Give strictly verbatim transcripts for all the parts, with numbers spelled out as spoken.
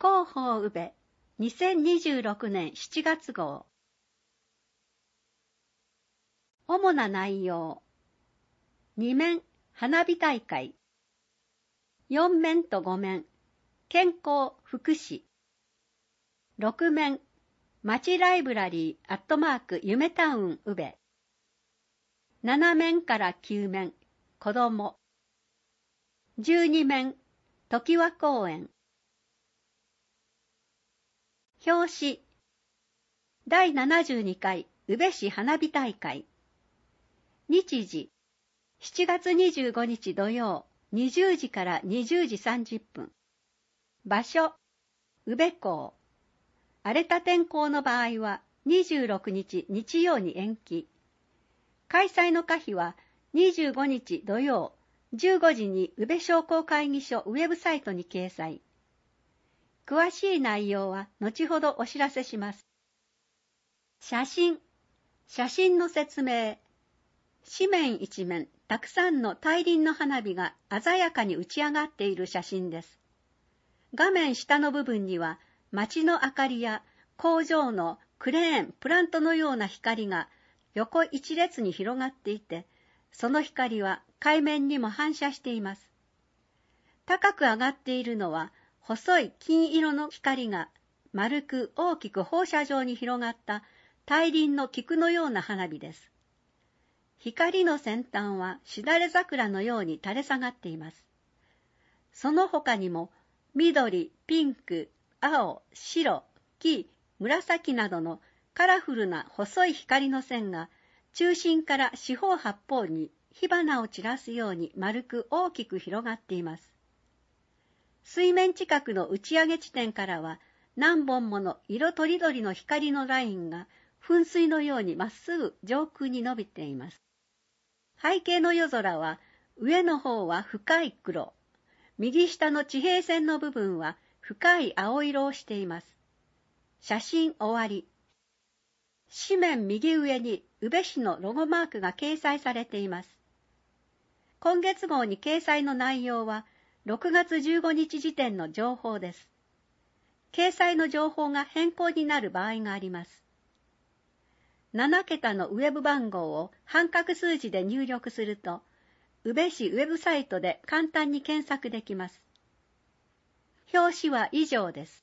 広報宇部にせんにじゅうろくねんしちがつ号。主な内容。に面花火大会。よん面とご面健康福祉。ろく面町ライブラリーアットマーク夢タウン宇部。なな面からきゅう面子ども。じゅうに面常盤公園。表紙。だいななじゅうにかい宇部市花火大会。日時。しちがつにじゅうごにち土曜にじゅうじからにじゅうじさんじゅっぷん。場所。宇部港。荒れた天候の場合はにじゅうろくにち日曜に延期。開催の可否はにじゅうごにち土曜じゅうごじに宇部商工会議所ウェブサイトに掲載。詳しい内容は後ほどお知らせします。写真。写真の説明。四面一面たくさんの大輪の花火が鮮やかに打ち上がっている写真です。画面下の部分には街の明かりや工場のクレーン、プラントのような光が横一列に広がっていて、その光は海面にも反射しています。高く上がっているのは細い金色の光が丸く大きく放射状に広がった大輪の菊のような花火です。光の先端はしだれ桜のように垂れ下がっています。その他にも緑、ピンク、青、白、黄、紫などのカラフルな細い光の線が中心から四方八方に火花を散らすように丸く大きく広がっています。水面近くの打ち上げ地点からは何本もの色とりどりの光のラインが噴水のようにまっすぐ上空に伸びています。背景の夜空は上の方は深い黒、右下の地平線の部分は深い青色をしています。写真終わり。紙面右上に宇部市のロゴマークが掲載されています。今月号に掲載の内容はろくがつじゅうごにち時点の情報です。掲載の情報が変更になる場合があります。ななけたのウェブ番号を半角数字で入力すると、宇部市ウェブサイトで簡単に検索できます。表紙は以上です。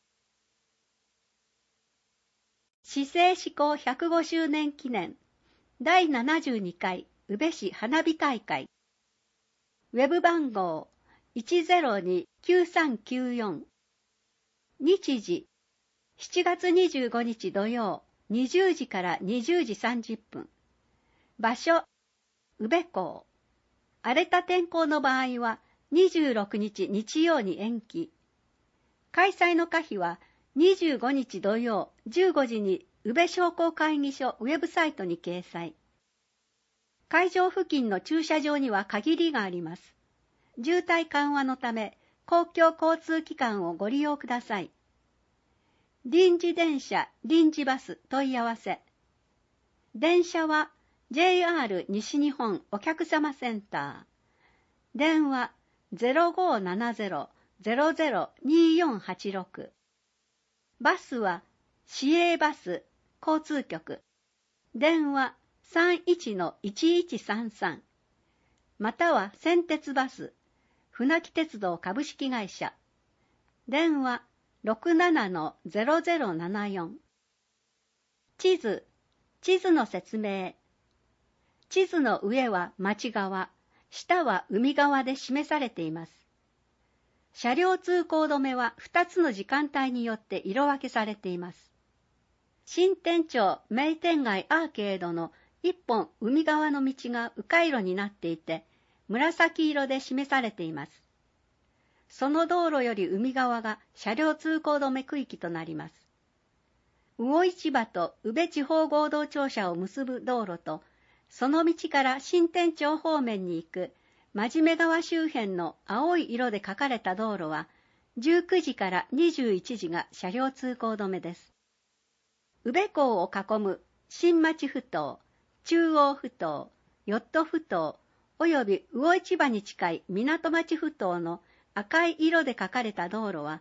市政施行ひゃくごしゅうねん記念だいななじゅうにかい宇部市花火大会。ウェブ番号 いちゼロにきゅうさんきゅうよん。日時しちがつにじゅうごにち土曜にじゅうじからにじゅうじさんじゅっぷん。場所宇部港。荒れた天候の場合はにじゅうろくにち日曜に延期。開催の可否はにじゅうごにち土曜じゅうごじに宇部商工会議所ウェブサイトに掲載。会場付近の駐車場には限りがあります。渋滞緩和のため公共交通機関をご利用ください。臨時電車、臨時バス問い合わせ。電車は ジェイアール 西日本お客様センター。電話 ゼロごーななゼロ ゼロゼロ にーよんはちろく。バスは市営バス交通局。電話 さんいちのいちいちさんさん。または先鉄バス船木鉄道株式会社。電話 ろくななのゼロゼロななよん。地図、地図の説明。地図の上は町側、下は海側で示されています。車両通行止めはふたつの時間帯によって色分けされています。新店町名店街アーケードの一本海側の道が迂回路になっていて、紫色で示されています。その道路より海側が車両通行止め区域となります。魚市場と宇部地方合同庁舎を結ぶ道路と、その道から新店町方面に行く真面目川周辺の青い色で書かれた道路は、じゅうくじからにじゅういちじが車両通行止めです。宇部港を囲む新町埠頭、中央埠頭、ヨット埠頭、および魚市場に近い港町埠頭の赤い色で書かれた道路は、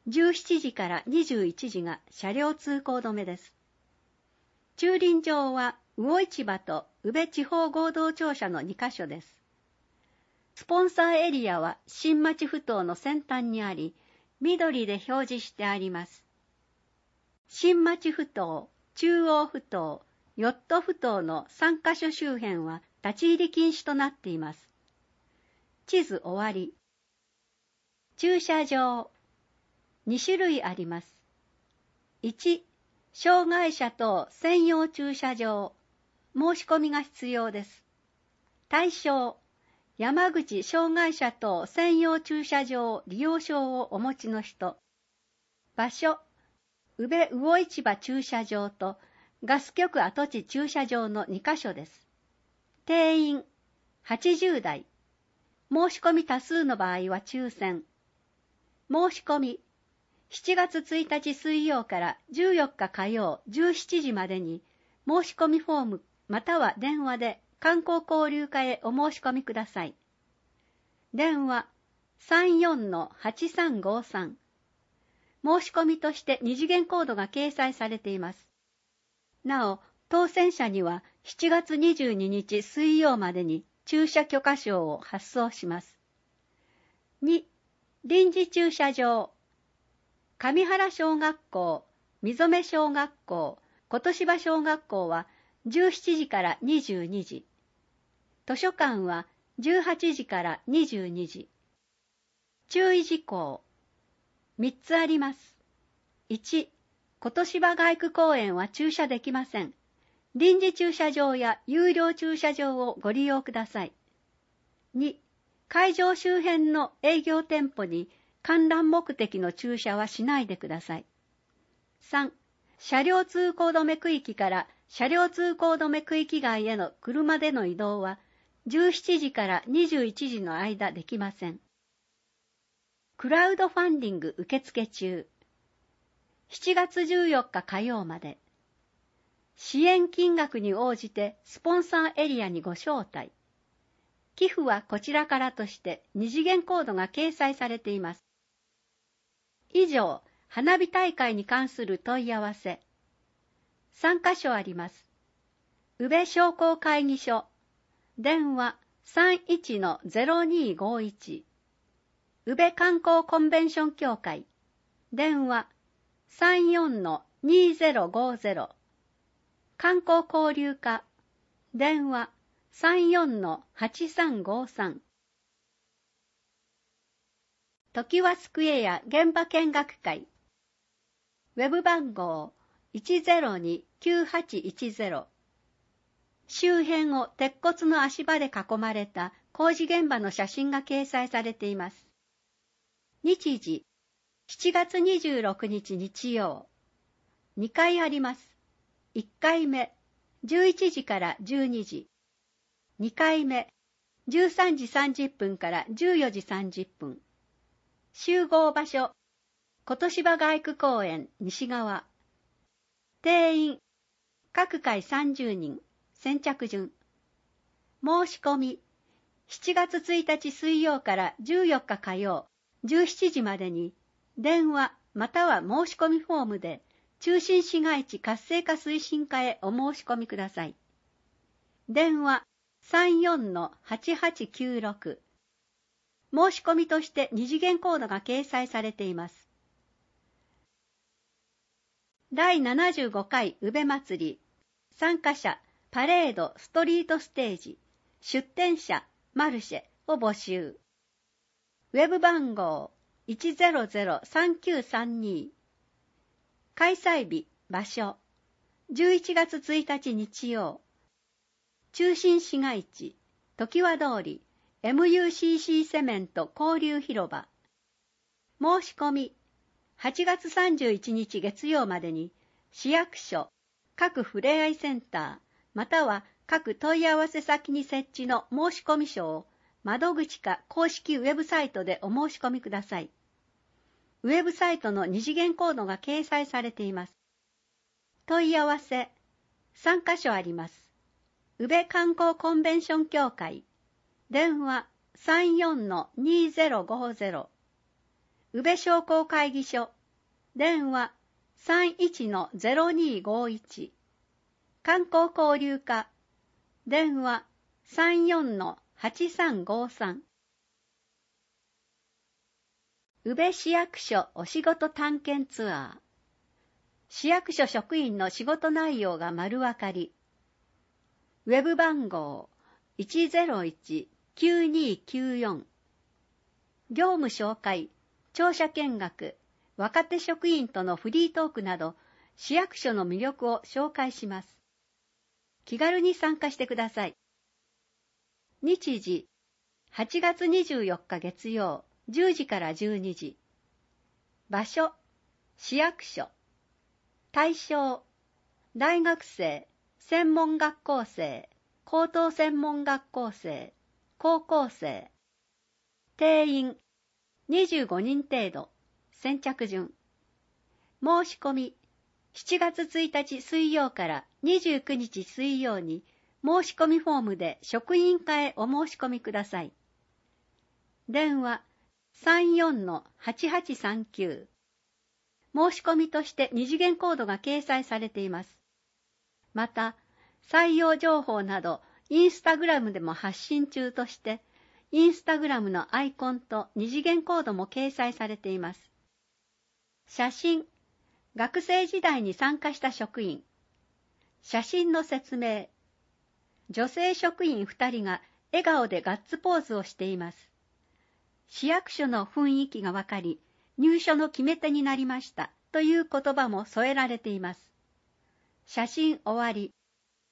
じゅうしちじからにじゅういちじが車両通行止めです。駐輪場は魚市場と宇部地方合同庁舎のにかしょです。スポンサーエリアは新町埠頭の先端にあり、緑で表示してあります。新町埠頭、中央埠頭、ヨット埠頭のさんかしょ周辺は立ち入り禁止となっています。地図終わり。駐車場。にしゅるいあります。いち、障害者等専用駐車場。申し込みが必要です。対象。山口障害者等専用駐車場利用証をお持ちの人。場所。宇部魚市場駐車場とガス局跡地駐車場のにかしょです。定員はちじゅうだい。申し込み多数の場合は抽選。申し込みしちがつついたち水曜からじゅうよっか火曜じゅうしちじまでに申し込みフォームまたは電話で観光交流課へお申し込みください。電話 さんよんのはちさんごさん。申し込みとして二次元コードが掲載されています。なお、当選者にはしちがつにじゅうににち水曜までに駐車許可証を発送します。に、臨時駐車場。上原小学校、溝目小学校、琴芝小学校はじゅうしちじからにじゅうにじ。図書館はじゅうはちじからにじゅうにじ。注意事項。みっつあります。いち、琴芝街区公園は駐車できません。臨時駐車場や有料駐車場をご利用ください。に、会場周辺の営業店舗に観覧目的の駐車はしないでください。さん、車両通行止め区域から車両通行止め区域外への車での移動はじゅうしちじからにじゅういちじの間できません。クラウドファンディング受付中。しちがつじゅうよっか火曜まで。支援金額に応じてスポンサーエリアにご招待。寄付はこちらからとして二次元コードが掲載されています。以上、花火大会に関する問い合わせ。さんかしょあります。宇部商工会議所。電話 さんいちのゼロにごいち。宇部観光コンベンション協会。電話 さんよんのにゼロごゼロ。観光交流課。電話 さんよんのはちさんごさん。ときわスクエア現場見学会。ウェブ番号 いちゼロにきゅうはちいちゼロ。周辺を鉄骨の足場で囲まれた工事現場の写真が掲載されています。日時、しちがつにじゅうろくにち日曜。にかいあります。いっかいめ、じゅういちじからじゅうにじ。にかいめ、じゅうさんじさんじゅっぷんからじゅうよじさんじゅっぷん。集合場所、琴芝街区公園西側。定員、各回さんじゅうにん、先着順。申し込み、しちがつついたち水曜からじゅうよっか火曜、じゅうしちじまでに、電話または申し込みフォームで、中心市街地活性化推進課へお申し込みください。電話 さんよんのはちはちきゅうろく。申し込みとして二次元コードが掲載されています。だいななじゅうごかい宇部祭り。参加者、パレード、ストリートステージ、出展者、マルシェを募集。ウェブ番号 いちゼロゼロさんきゅうさんに。開催日、場所、じゅういちがつついたち日曜。中心市街地、常盤通り、エムユーシーシー セメント交流広場。申し込み、はちがつさんじゅういちにち月曜までに、市役所、各ふれあいセンター、または各問い合わせ先に設置の申し込み書を、窓口か公式ウェブサイトでお申し込みください。ウェブサイトの二次元コードが掲載されています。問い合わせ、さんかしょあります。宇部観光コンベンション協会。電話 さんよんのにゼロごゼロ。宇部商工会議所。 電話 さんいちのゼロにーごいち。観光交流課。電話 さんよんのはちさんごさん。宇部市役所お仕事探検ツアー。市役所職員の仕事内容が丸わかり。ウェブ番号 いちゼロいちきゅうにーきゅうよん。業務紹介、庁舎見学、若手職員とのフリートークなど、市役所の魅力を紹介します。気軽に参加してください。日時、はちがつにじゅうよっか月曜、じゅうじからじゅうにじ。場所、市役所。対象、大学生、専門学校生、高等専門学校生、高校生。定員、にじゅうごにん程度。先着順。申し込み、しちがつついたち水曜からにじゅうくにち水曜に申し込みフォームで職員課へお申し込みください。電話 さんよんのはちはちさんきゅう。申し込みとして二次元コードが掲載されています。また、採用情報などインスタグラムでも発信中として、インスタグラムのアイコンと二次元コードも掲載されています。写真、学生時代に参加した職員。写真の説明。女性職員ふたりが笑顔でガッツポーズをしています。市役所の雰囲気がわかり、入所の決め手になりましたという言葉も添えられています。写真終わり。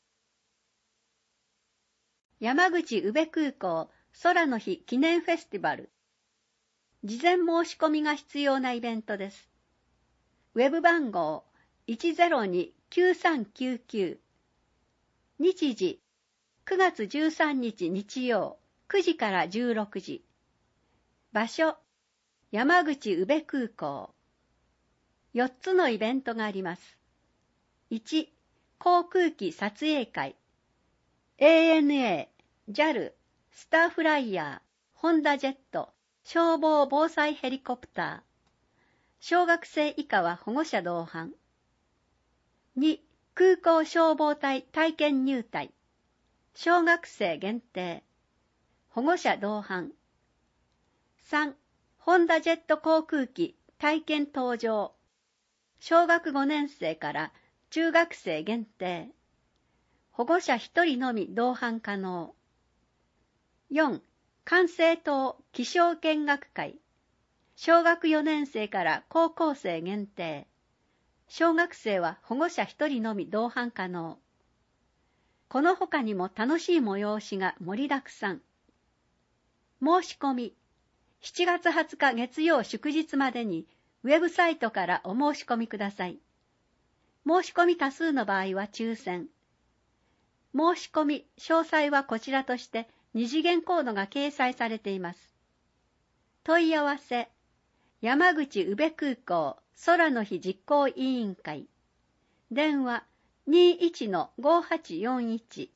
山口宇部空港空の日記念フェスティバル。事前申し込みが必要なイベントです。ウェブ番号 いちゼロにきゅうさんきゅうきゅう。日時くがつじゅうさんにち日曜くじからじゅうろくじ。場所山口宇部空港。よっつのイベントがあります。いち、航空機撮影会。エーエヌエー、ジャル、スターフライヤー、ホンダジェット、消防防災ヘリコプター。小学生以下は保護者同伴。に、空港消防隊体験入隊。小学生限定。保護者同伴。さん、ホンダジェット航空機体験搭乗。小学ごねん生から中学生限定。保護者ひとりのみ同伴可能。よん、管制塔気象見学会。小学よねん生から高校生限定。小学生は保護者ひとりのみ同伴可能。この他にも楽しい催しが盛りだくさん。申し込み、しちがつはつか月曜祝日までにウェブサイトからお申し込みください。申し込み多数の場合は抽選。申し込み、詳細はこちらとして二次元コードが掲載されています。問い合わせ、山口宇部空港空の日実行委員会。電話 にじゅういちのごはちよんいち。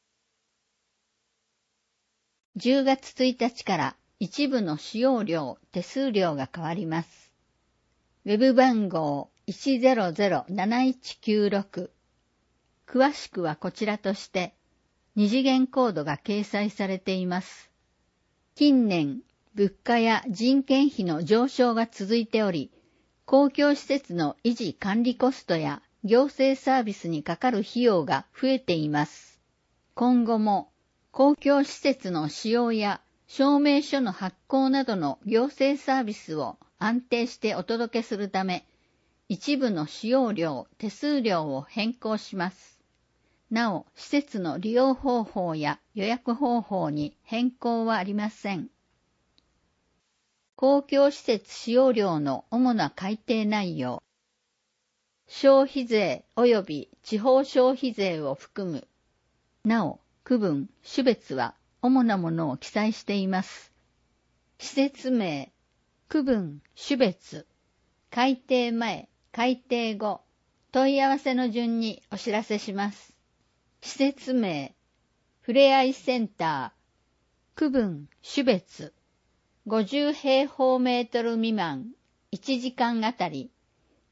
じゅうがつついたちから一部の使用料、手数料が変わります。ウェブ番号 いちゼロゼロなないちきゅうろく。詳しくはこちらとして二次元コードが掲載されています。近年、物価や人件費の上昇が続いており、公共施設の維持管理コストや行政サービスにかかる費用が増えています。今後も公共施設の使用や証明書の発行などの行政サービスを安定してお届けするため、一部の使用料、手数料を変更します。なお、施設の利用方法や予約方法に変更はありません。公共施設使用料の主な改定内容。消費税及び地方消費税を含む。なお、区分、種別は主なものを記載しています。施設名、区分、種別、改定前、改定後、問い合わせの順にお知らせします。施設名、ふれあいセンター、区分、種別、ごじゅうへいほうメートル未満、いちじかんあたり、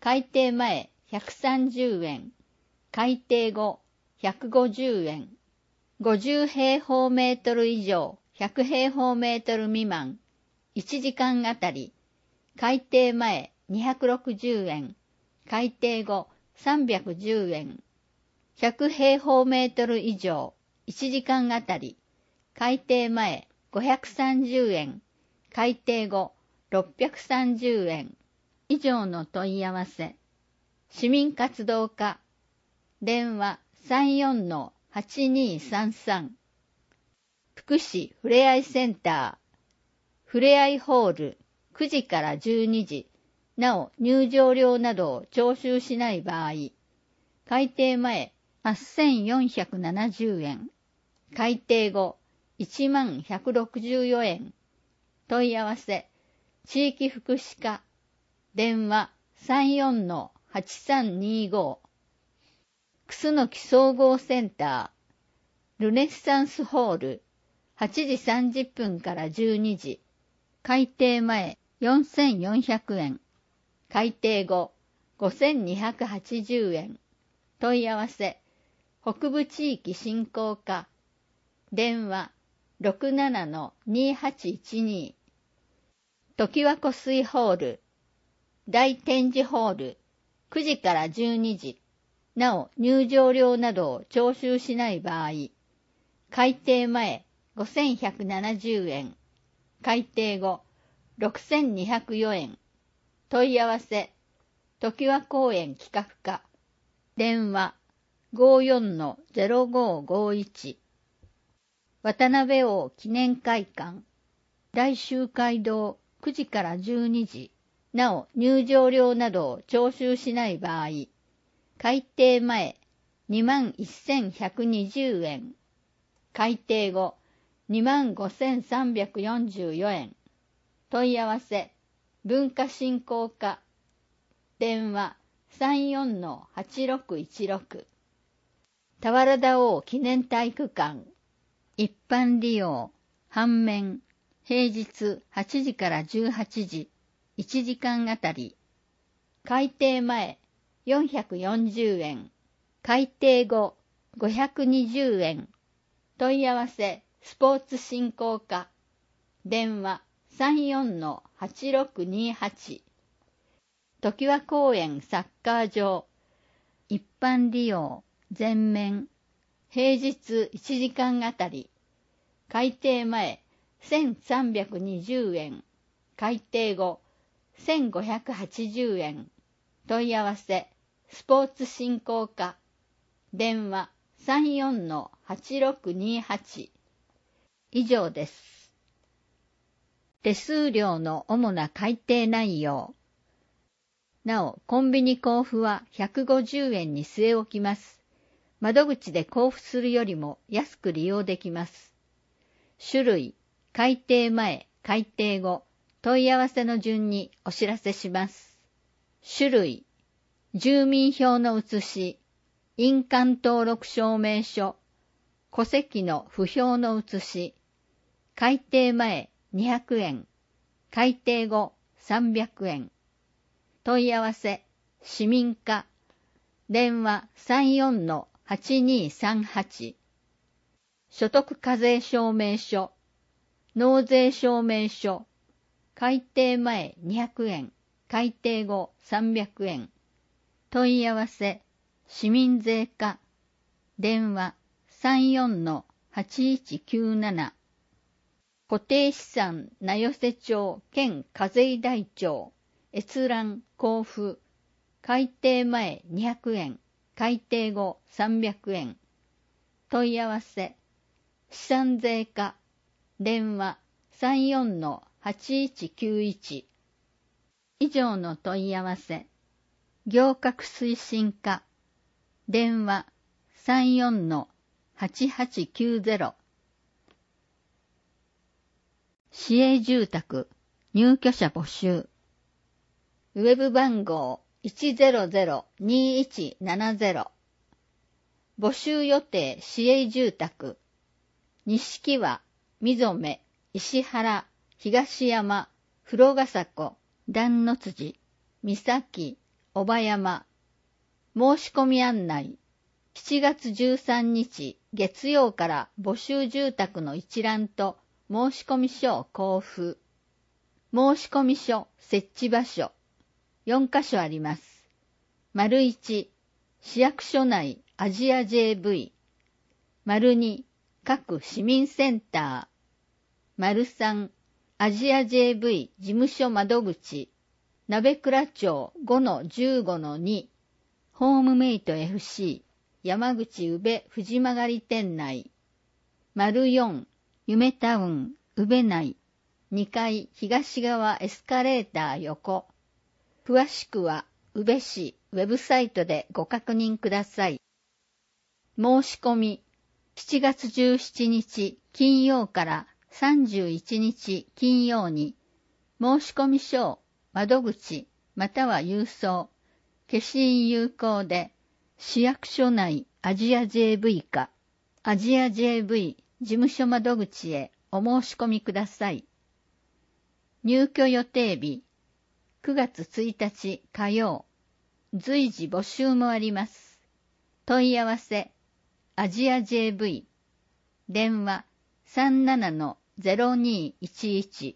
改定前ひゃくさんじゅうえん、改定後ひゃくごじゅうえん、ごじゅう平方メートル以上ひゃく平方メートル未満、いちじかんあたり、改定前にひゃくろくじゅうえん、改定後さんびゃくじゅうえん、ひゃく平方メートル以上いちじかんあたり、改定前ごひゃくさんじゅうえん、改定後ろっぴゃくさんじゅうえん、以上の問い合わせ。市民活動課、電話 さんよんのはちにさんさん。福祉ふれあいセンター、ふれあいホールくじからじゅうにじ、なお入場料などを徴収しない場合、改定前はっせんよんひゃくななじゅうえん、改定後いちまんひゃくろくじゅうよえん。問い合わせ、地域福祉課、電話 さんよんのはちさんにご。楠木総合センター、ルネッサンスホール、はちじさんじゅっぷんからじゅうにじ、改定前よんせんよんひゃくえん、改定後ごせんにひゃくはちじゅうえん。問い合わせ、北部地域振興課、電話 ろくななのにはちいちに。常盤湖水ホール、大展示ホール、くじからじゅうにじ、なお入場料などを徴収しない場合、改定前ごせんひゃくななじゅうえん、改定後ろくせんにひゃくよえん。問い合わせ、常盤公園企画課、電話 ごよんのぜろごごいち。渡辺王記念会館、大集会堂くじからじゅうにじ、なお入場料などを徴収しない場合、改定前にまんせんひゃくにじゅうえん、改定後にまんごせんさんびゃくよんじゅうよえん。問い合わせ、文化振興課、電話 さんよんのはちろくいちろく。田原田王記念体育館、一般利用、半面、平日はちじからじゅうはちじ、いちじかんあたり、改定前よんひゃくよんじゅうえん、改定後ごひゃくにじゅうえん。問い合わせ、スポーツ振興課、電話 さんよんのはちろくにはち。常盤公園サッカー場、一般利用、全面、平日いちじかんあたり、改定前せんさんびゃくにじゅうえん、改定後せんごひゃくはちじゅうえん。問い合わせ、スポーツ振興課、電話 さんよんのはちろくにはち。以上です。手数料の主な改定内容。なお、コンビニ交付はひゃくごじゅうえんに据え置きます。窓口で交付するよりも安く利用できます。種類、改定前、改定後、問い合わせの順にお知らせします。種類、住民票の写し、印鑑登録証明書、戸籍の不評の写し、改定前にひゃくえん、改定後さんびゃくえん。問い合わせ、市民課、電話 さんよんのはちにさんはち。所得課税証明書、納税証明書、改定前にひゃくえん、改定後さんびゃくえん。問い合わせ、市民税課、電話 さんよんのはちいちきゅうなな。固定資産名寄町兼課税台帳、閲覧交付、改定前にひゃくえん、改定後さんびゃくえん。問い合わせ、資産税課、電話 さんよんのはちいちきゅういち。以上の問い合わせ、行革推進課、電話 さんよんのはちはちきゅうゼロ。市営住宅、入居者募集。ウェブ番号 いちゼロゼロにいちななゼロ。募集予定市営住宅。錦和、溝目、石原、東山、風呂ヶ坂、段の辻、三崎、 小葉山。申し込み案内。しちがつじゅうさんにち月曜から募集住宅の一覧と申し込み書を交付。申し込み書設置場所。よんかしょあります。丸いち、市役所内アジア ジェーブイ。丸に、各市民センター。丸さん、アジア ジェーブイ 事務所窓口。鍋倉町 ごのじゅうごのに。ホームメイト エフシー。山口宇部藤曲店内。丸よん、夢タウン宇部内。にかい東側エスカレーター横。詳しくは宇部市ウェブサイトでご確認ください。申し込みしちがつじゅうしちにち金曜からさんじゅういちにち金曜に申し込み書を窓口または郵送、消印有効で市役所内アジア ジェーブイ かアジア ジェーブイ 事務所窓口へお申し込みください。入居予定日くがつついたち火曜。随時募集もあります。問い合わせアジア ジェーブイ。電話 さんななのゼロにいちいち。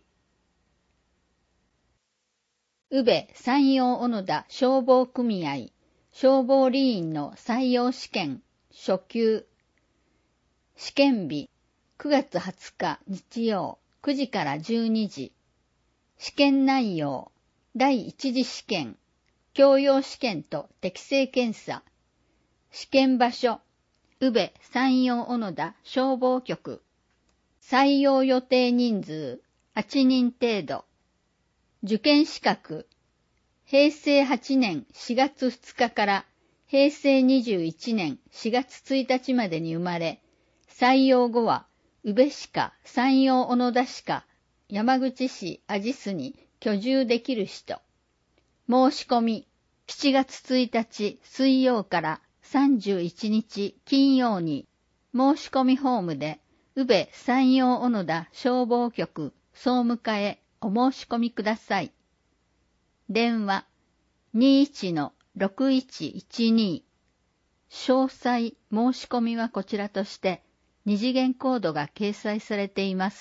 宇部山陽小野田消防組合消防理員の採用試験初級。試験日くがつはつか日曜くじからじゅうにじ。試験内容第一次試験、教養試験と適性検査。試験場所、宇部山陽小野田消防局。採用予定人数はちにん程度。受験資格、へいせいはちねんしがつふつかからへいせいにじゅういちねんしがつついたちまでに生まれ、採用後は宇部市か山陽小野田市か山口市阿知須に居住できる人。申し込みしちがつついたち水曜からさんじゅういちにち金曜に申し込みフォームで宇部山陽小野田消防局総務課へお申し込みください。電話 にいちのろくいちいちに。詳細申し込みはこちらとして二次元コードが掲載されています。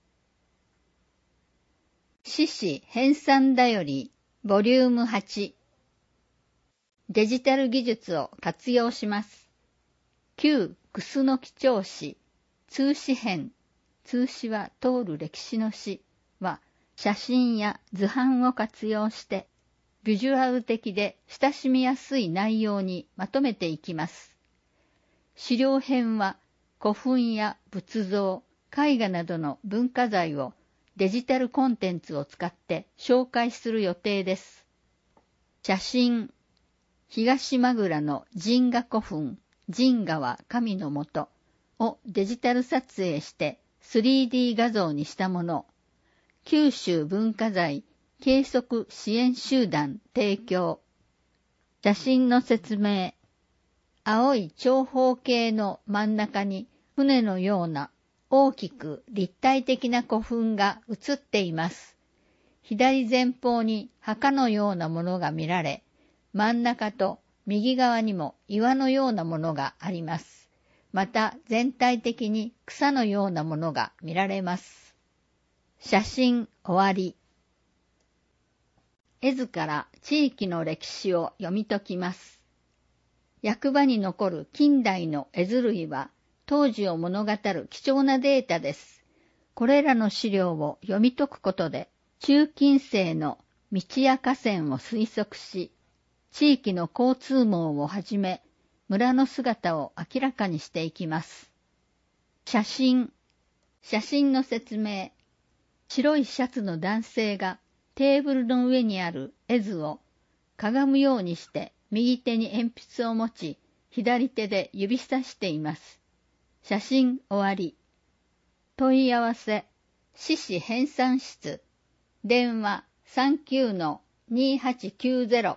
市史編纂だよりボリュームはち。デジタル技術を活用します。旧楠木町史通史編、通史は通る歴史の史は写真や図版を活用してビジュアル的で親しみやすい内容にまとめていきます。資料編は古墳や仏像、絵画などの文化財をデジタルコンテンツを使って紹介する予定です。写真、東間倉の神河古墳、神河は神のもとをデジタル撮影して スリーディー 画像にしたもの。九州文化財計測支援集団提供。写真の説明。青い長方形の真ん中に船のような大きく立体的な古墳が写っています。左前方に墓のようなものが見られ、真ん中と右側にも岩のようなものがあります。また全体的に草のようなものが見られます。写真終わり。絵図から地域の歴史を読み解きます。役場に残る近代の絵図類は当時を物語る貴重なデータです。これらの資料を読み解くことで、中近世の道や河川を推測し、地域の交通網をはじめ、村の姿を明らかにしていきます。写真。写真の説明。白いシャツの男性がテーブルの上にある絵図をかがむようにして右手に鉛筆を持ち、左手で指さしています。写真終わり。問い合わせ、市史編纂室、電話 さんきゅうのにはちきゅうゼロ。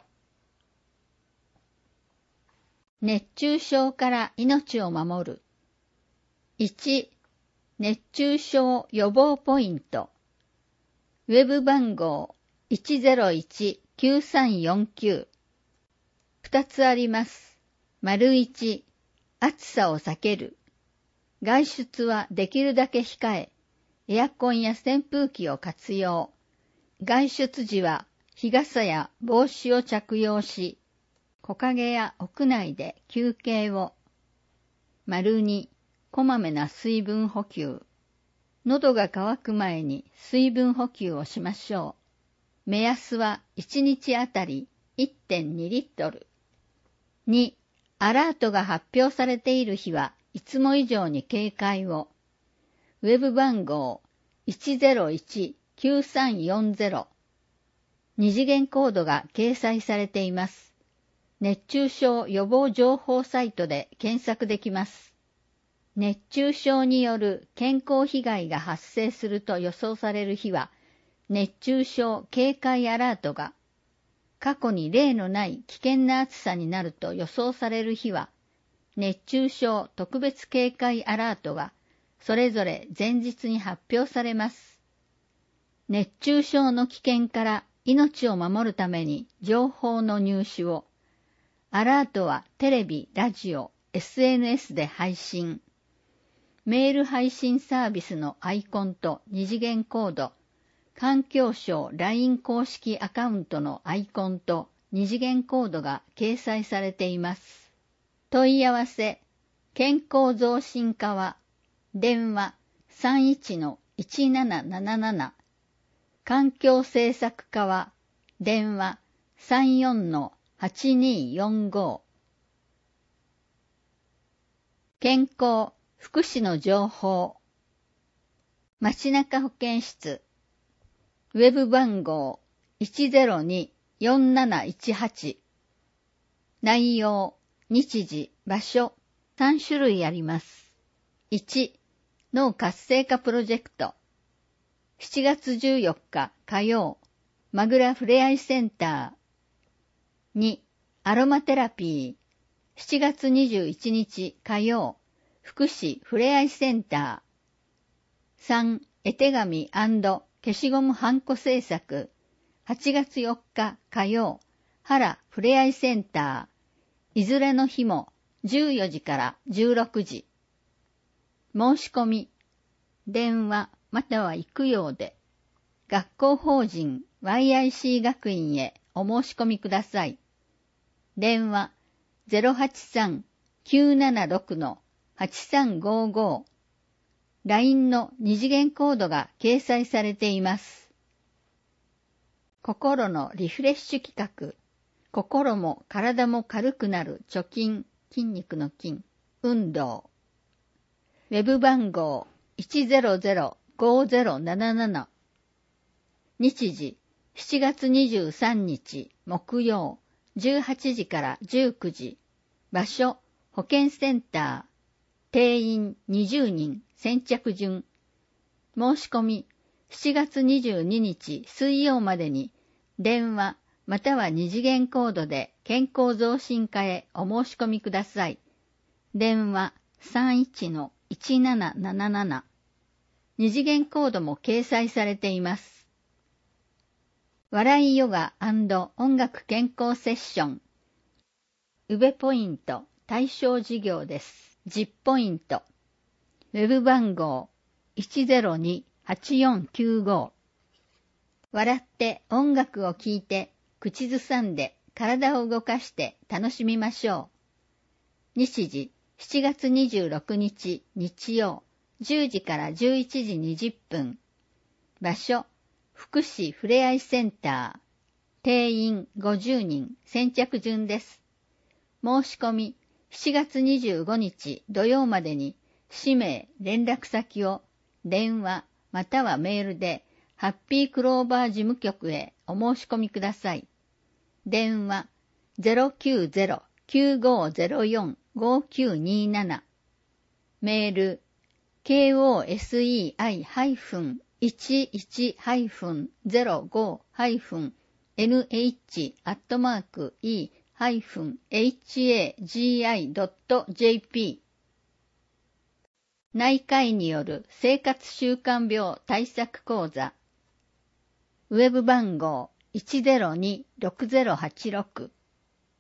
熱中症から命を守る。いち、熱中症予防ポイント。ウェブ番号 いちゼロいちきゅうさんよんきゅう。 二つあります。丸一、暑さを避ける。外出はできるだけ控え、エアコンや扇風機を活用。外出時は日傘や帽子を着用し、木陰や屋内で休憩を。丸二、こまめな水分補給。喉が渇く前に水分補給をしましょう。目安はいちにちあたり いってんに リットル。に、アラートが発表されている日はいつも以上に警戒を。ウェブ番号 いちゼロいちきゅうさんよんゼロ。二次元コードが掲載されています。熱中症予防情報サイトで検索できます。熱中症による健康被害が発生すると予想される日は、熱中症警戒アラートが、過去に例のない危険な暑さになると予想される日は、熱中症特別警戒アラートが、それぞれ前日に発表されます。熱中症の危険から命を守るために情報の入手を、アラートはテレビ、ラジオ、エスエヌエス で配信。メール配信サービスのアイコンと二次元コード、環境省 ライン 公式アカウントのアイコンと二次元コードが掲載されています。問い合わせ、健康増進課は、電話 さんいちのいちなななななな、環境政策課は、電話 さんよんのはちにーよんご。健康、福祉の情報。街中保健室。ウェブ番号 いちゼロによんなないちはち。内容、日時、場所、さん種類あります。いち、脳活性化プロジェクト。しちがつじゅうよっか火曜、マグラふれあいセンター。に、アロマテラピー。しちがつにじゅういちにち火曜、福祉ふれあいセンター。さん、絵手紙&消しゴムハンコ製作。はちがつよっか火曜、原ふれあいセンター。いずれの日もじゅうよじからじゅうろくじ。申し込み、電話または行くようで、学校法人 ワイアイシー 学院へお申し込みください。電話 ゼロはちさんきゅうななろくのはちさんごご。ライン の二次元コードが掲載されています。心のリフレッシュ企画。心も体も軽くなる貯金、筋肉の筋、運動。ウェブ番号 いちゼロゼロごゼロなななな。日時しちがつにじゅうさんにち木曜じゅうはちじからじゅうくじ。場所保健センター。定員にじゅうにん先着順。申し込みしちがつにじゅうににち水曜までに電話または二次元コードで健康増進課へお申し込みください。電話 さんいちのいちなななななな。二次元コードも掲載されています。笑いヨガ&音楽健康セッション。宇部ポイント対象事業です。じゅっポイント。ウェブ番号 いちゼロにはちよんきゅうご。笑って音楽を聴いて口ずさんで体を動かして楽しみましょう。日時しちがつにじゅうろくにち日曜じゅうじからじゅういちじにじゅっぷん。場所福祉ふれあいセンター。定員ごじゅうにん先着順です。申し込みしちがつにじゅうごにち土曜までに氏名、連絡先を電話またはメールでハッピークローバー事務局へお申し込みください。電話 ゼロきゅうゼロ きゅうごゼロよん ごきゅうになな。メール ケーオーエスイーアイ いちいち ゼロご エヌエイチ アットマーク イー ハイフン エイチエージーアイ ドット ジェーピー。内科医による生活習慣病対策講座。ウェブ番号 いちゼロにろくゼロはちろく。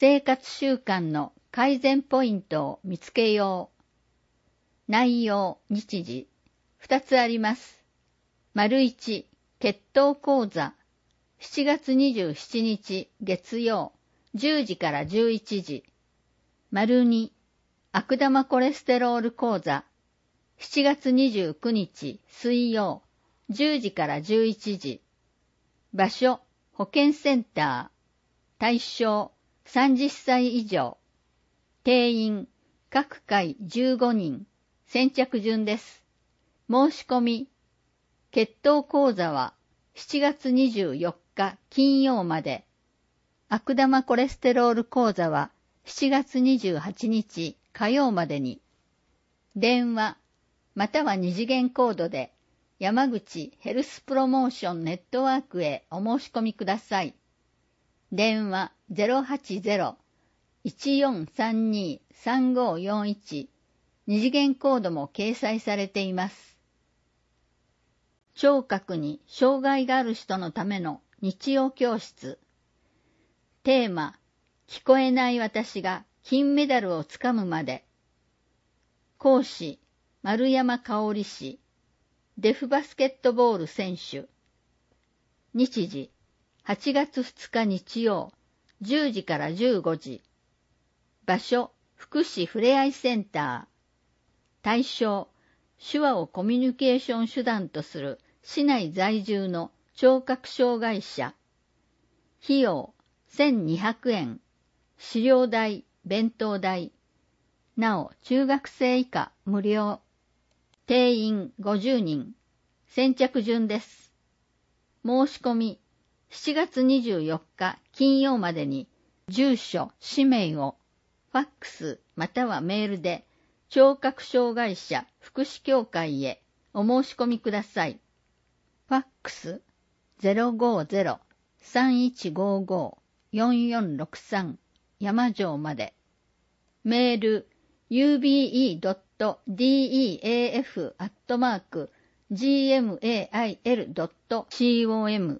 生活習慣の改善ポイントを見つけよう。内容、日時、二つあります。丸一、血糖講座。しちがつにじゅうしちにち月曜、じゅうじからじゅういちじ。丸二、悪玉コレステロール講座。しちがつにじゅうくにち水曜、じゅうじからじゅういちじ。場所、保健センター。対象、さんじゅっさい以上。定員、各回じゅうごにん。先着順です。申し込み、血糖講座はしちがつにじゅうよっか金曜まで。悪玉コレステロール講座はしちがつにじゅうはちにち火曜までに。電話、または二次元コードで山口ヘルスプロモーションネットワークへお申し込みください。電話 ゼロはちゼロ いちよんさんに さんごよんいち、二次元コードも掲載されています。聴覚に障害がある人のための日曜教室。テーマ、聞こえない私が金メダルをつかむまで。講師、丸山香織氏、デフバスケットボール選手。日時、はちがつふつか日曜、じゅうじからじゅうごじ。場所、福祉ふれあいセンター。対象、手話をコミュニケーション手段とする市内在住の聴覚障害者。費用、せんにひゃくえん。飼料代、弁当代。なお、中学生以下無料。定員ごじゅうにん。先着順です。申し込み、しちがつにじゅうよっか金曜までに、住所、氏名を、ファックスまたはメールで、聴覚障害者福祉協会へお申し込みください。ファックス ゼロごゼロ さんいちごご よんよんろくさん 山城まで。メール ユービーイードットディーイーエーエフ アットマーク ジーエムエーアイエルドットコム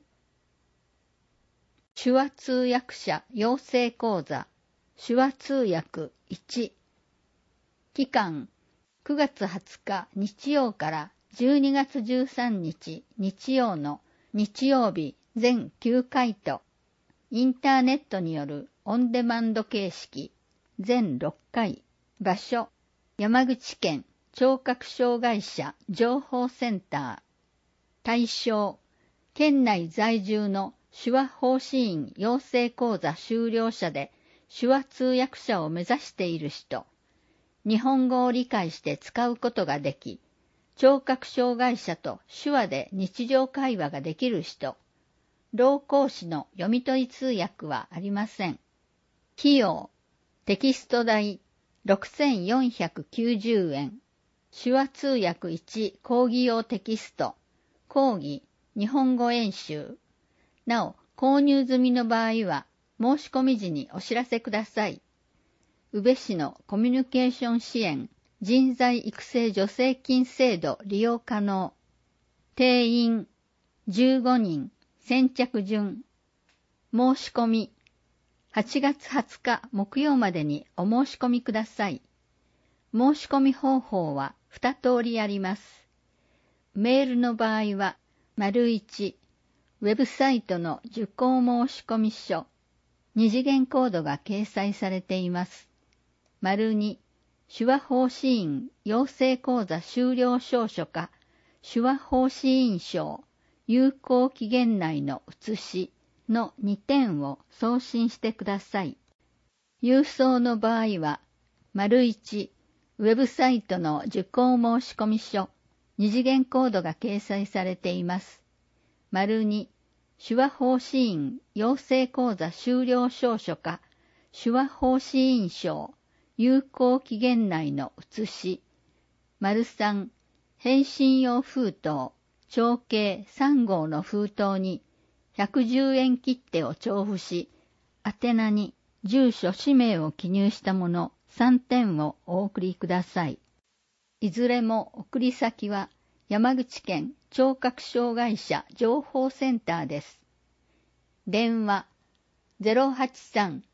手話通訳者養成講座手話通訳いち。期間くがつはつか日曜からじゅうにがつじゅうさんにち日曜の日曜日全きゅうかいとインターネットによるオンデマンド形式全ろっかい。場所、山口県聴覚障害者情報センター。対象、県内在住の手話奉仕員養成講座修了者で手話通訳者を目指している人。日本語を理解して使うことができ、聴覚障害者と手話で日常会話ができる人。老講師の読み取り通訳はありません。費用、テキスト代ろくせんよんひゃくきゅうじゅうえん。手話通訳いち講義用テキスト。講義、日本語演習。なお、購入済みの場合は、申し込み時にお知らせください。宇部市のコミュニケーション支援人材育成助成金制度利用可能。定員じゅうごにん。先着順。申し込みはちがつはつか木曜までにお申し込みください。申し込み方法はに通りあります。メールの場合は、丸いち、ウェブサイトの受講申込書、二次元コードが掲載されています。丸に、手話奉仕員養成講座修了証書か、手話奉仕員証、有効期限内の写しのにてんを送信してください。郵送の場合は、丸いち、ウェブサイトの受講申込書、二次元コードが掲載されています。丸に、手話奉仕員養成講座修了証書か、手話奉仕員証、有効期限内の写し。丸さん、返信用封筒、長径さんごうの封筒にひゃくじゅうえん切手を調布し、宛名に住所氏名を記入したものさんてんをお送りください。いずれも送り先は山口県聴覚障害者情報センターです。電話 ゼロはちさん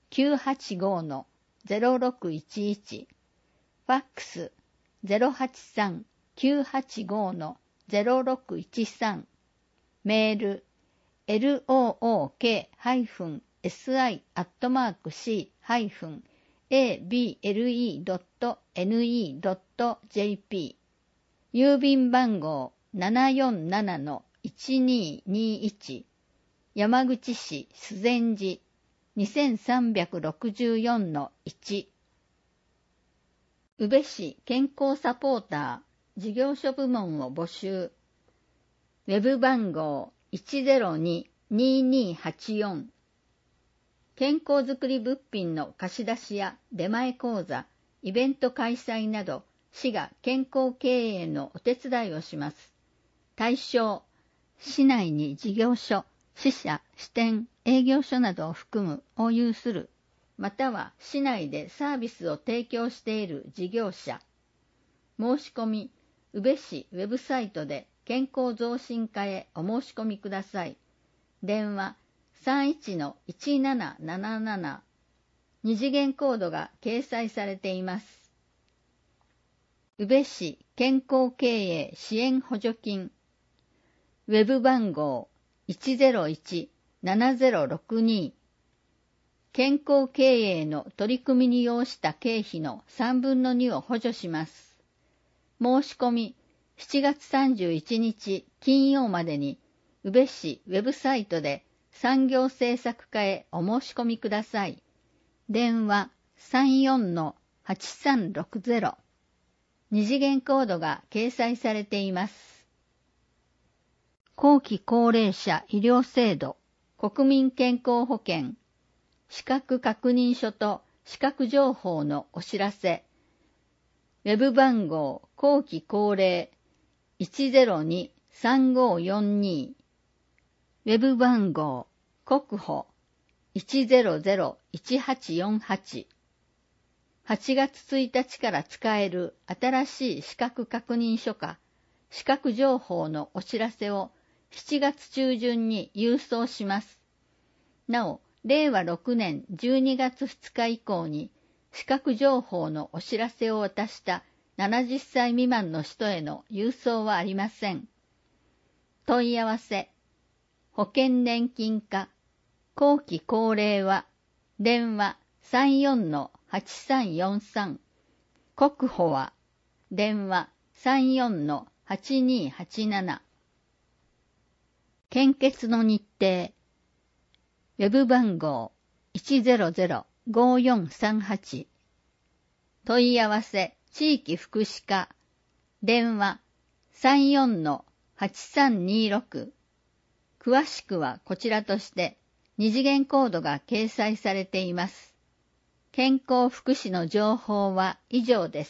きゅうはちご ゼロろくいちいち、ファックス ゼロはちさん きゅうはちご ゼロろくいちさん、メール ローケーエスアイ アットマーク シー エービーエルイー ドット エヌイー ドット ジェーピー、 郵便番号 ななよんなな いちにーにーいち、山口市修善寺 にせんさんびゃくろくじゅうよんのいち、宇部市健康サポーター事業所部門を募集。ウェブ番号 いちゼロに にーにーはちよん。健康づくり物品の貸し出しや出前講座、イベント開催など、市が健康経営のお手伝いをします。対象、市内に事業所、支社、支店、営業所などを含むを有する、または市内でサービスを提供している事業者。申し込み、宇部市ウェブサイトで健康増進課へお申し込みください。電話 さんいちのいちなななななな、二次元コードが掲載されています。宇部市健康経営支援補助金、ウェブ番号 いちゼロいち ななゼロろくに、健康経営の取り組みに要した経費のさんぶんのにを補助します。申し込みしちがつさんじゅういちにち金曜までに宇部市ウェブサイトで産業政策課へお申し込みください。電話 さんよんのはちさんろくゼロ、二次元コードが掲載されています。後期高齢者医療制度国民健康保険資格確認書と資格情報のお知らせ。ウェブ番号後期高齢 いちゼロに さんごよんに、ウェブ番号国保 いちゼロゼロ いちはちよんはち、はちがつついたちから使える新しい資格確認書か資格情報のお知らせをしちがつ中旬に郵送します。なお、れいわろくねんじゅうにがつふつか以降に資格情報のお知らせを渡したななじゅっさい未満の人への郵送はありません。問い合わせ、保険年金課、後期高齢は、電話 さんよんのはちさんよんさん、国保は、電話 さんよんのはちにはちなな。献血の日程、ウェブ番号 いちゼロゼロ ごよんさんはち、問い合わせ地域福祉課、電話 さんよんのはちさんにろく、詳しくはこちらとして二次元コードが掲載されています。健康福祉の情報は以上です。